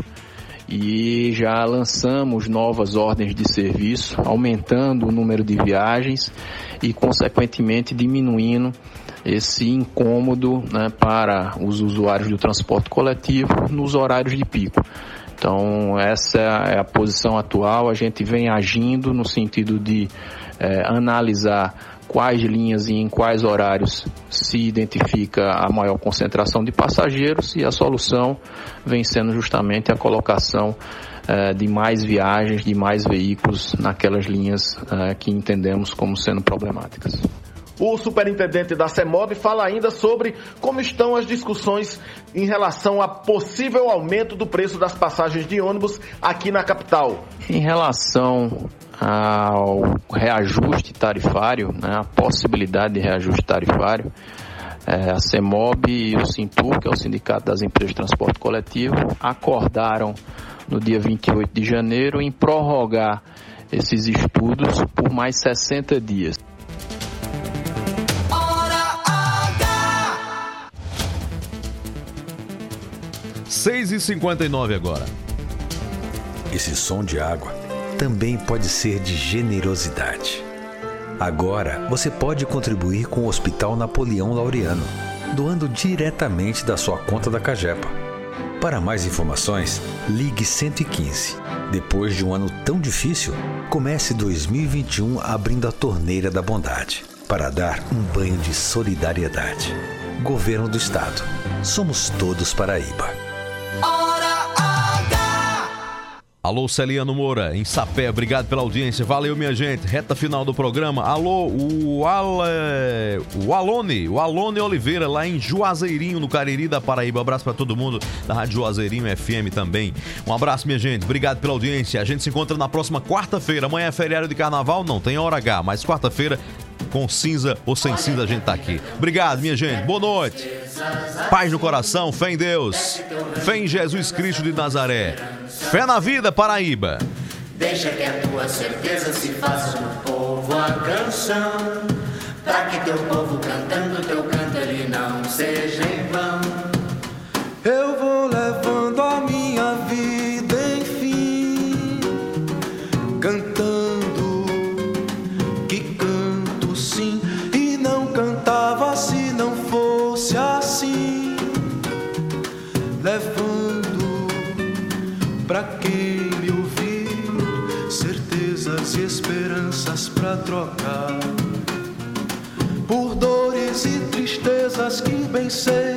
e já lançamos novas ordens de serviço, aumentando o número de viagens e, consequentemente, diminuindo esse incômodo, né, para os usuários do transporte coletivo nos horários de pico. Então, essa é a posição atual. A gente vem agindo no sentido de analisar quais linhas e em quais horários se identifica a maior concentração de passageiros, e a solução vem sendo justamente a colocação de mais viagens, de mais veículos naquelas linhas que entendemos como sendo problemáticas. O superintendente da CEMOB fala ainda sobre como estão as discussões em relação a possível aumento do preço das passagens de ônibus aqui na capital. Em relação ao reajuste tarifário, né, a possibilidade de reajuste tarifário, a CEMOB e o Sintur, que é o Sindicato das Empresas de Transporte Coletivo, acordaram no dia 28 de janeiro em prorrogar esses estudos por mais 60 dias. 6h59 agora. Esse som de água também pode ser de generosidade. Agora você pode contribuir com o Hospital Napoleão Laureano, doando diretamente da sua conta da Cagepa. Para mais informações, ligue 115. Depois de um ano tão difícil, comece 2021 abrindo a torneira da bondade para dar um banho de solidariedade. Governo do Estado. Somos todos Paraíba. Hora H. Alô, Celiano Moura, em Sapé, obrigado pela audiência. Valeu, minha gente. Reta final do programa. Alô, o Alone Oliveira, lá em Juazeirinho, no Cariri da Paraíba. Um abraço pra todo mundo da Rádio Juazeirinho FM também. Um abraço, minha gente. Obrigado pela audiência. A gente se encontra na próxima quarta-feira. Amanhã é feriado de carnaval, não tem hora H, mas quarta-feira, com cinza ou sem cinza, a gente tá aqui. Obrigado, minha gente. Boa noite. Paz no coração, fé em Deus. Fé em Jesus Cristo de Nazaré. Fé na vida, Paraíba. Deixa que a tua certeza se faça no povo a canção, pra que teu povo cantando teu canto ele não seja em vão. Eu vou levando a minha vida, enfim, cantando, que canto sim, e não cantava se não fosse assim, levando pra quem me ouvir certezas e esperanças pra trocar por dores e tristezas que bem sei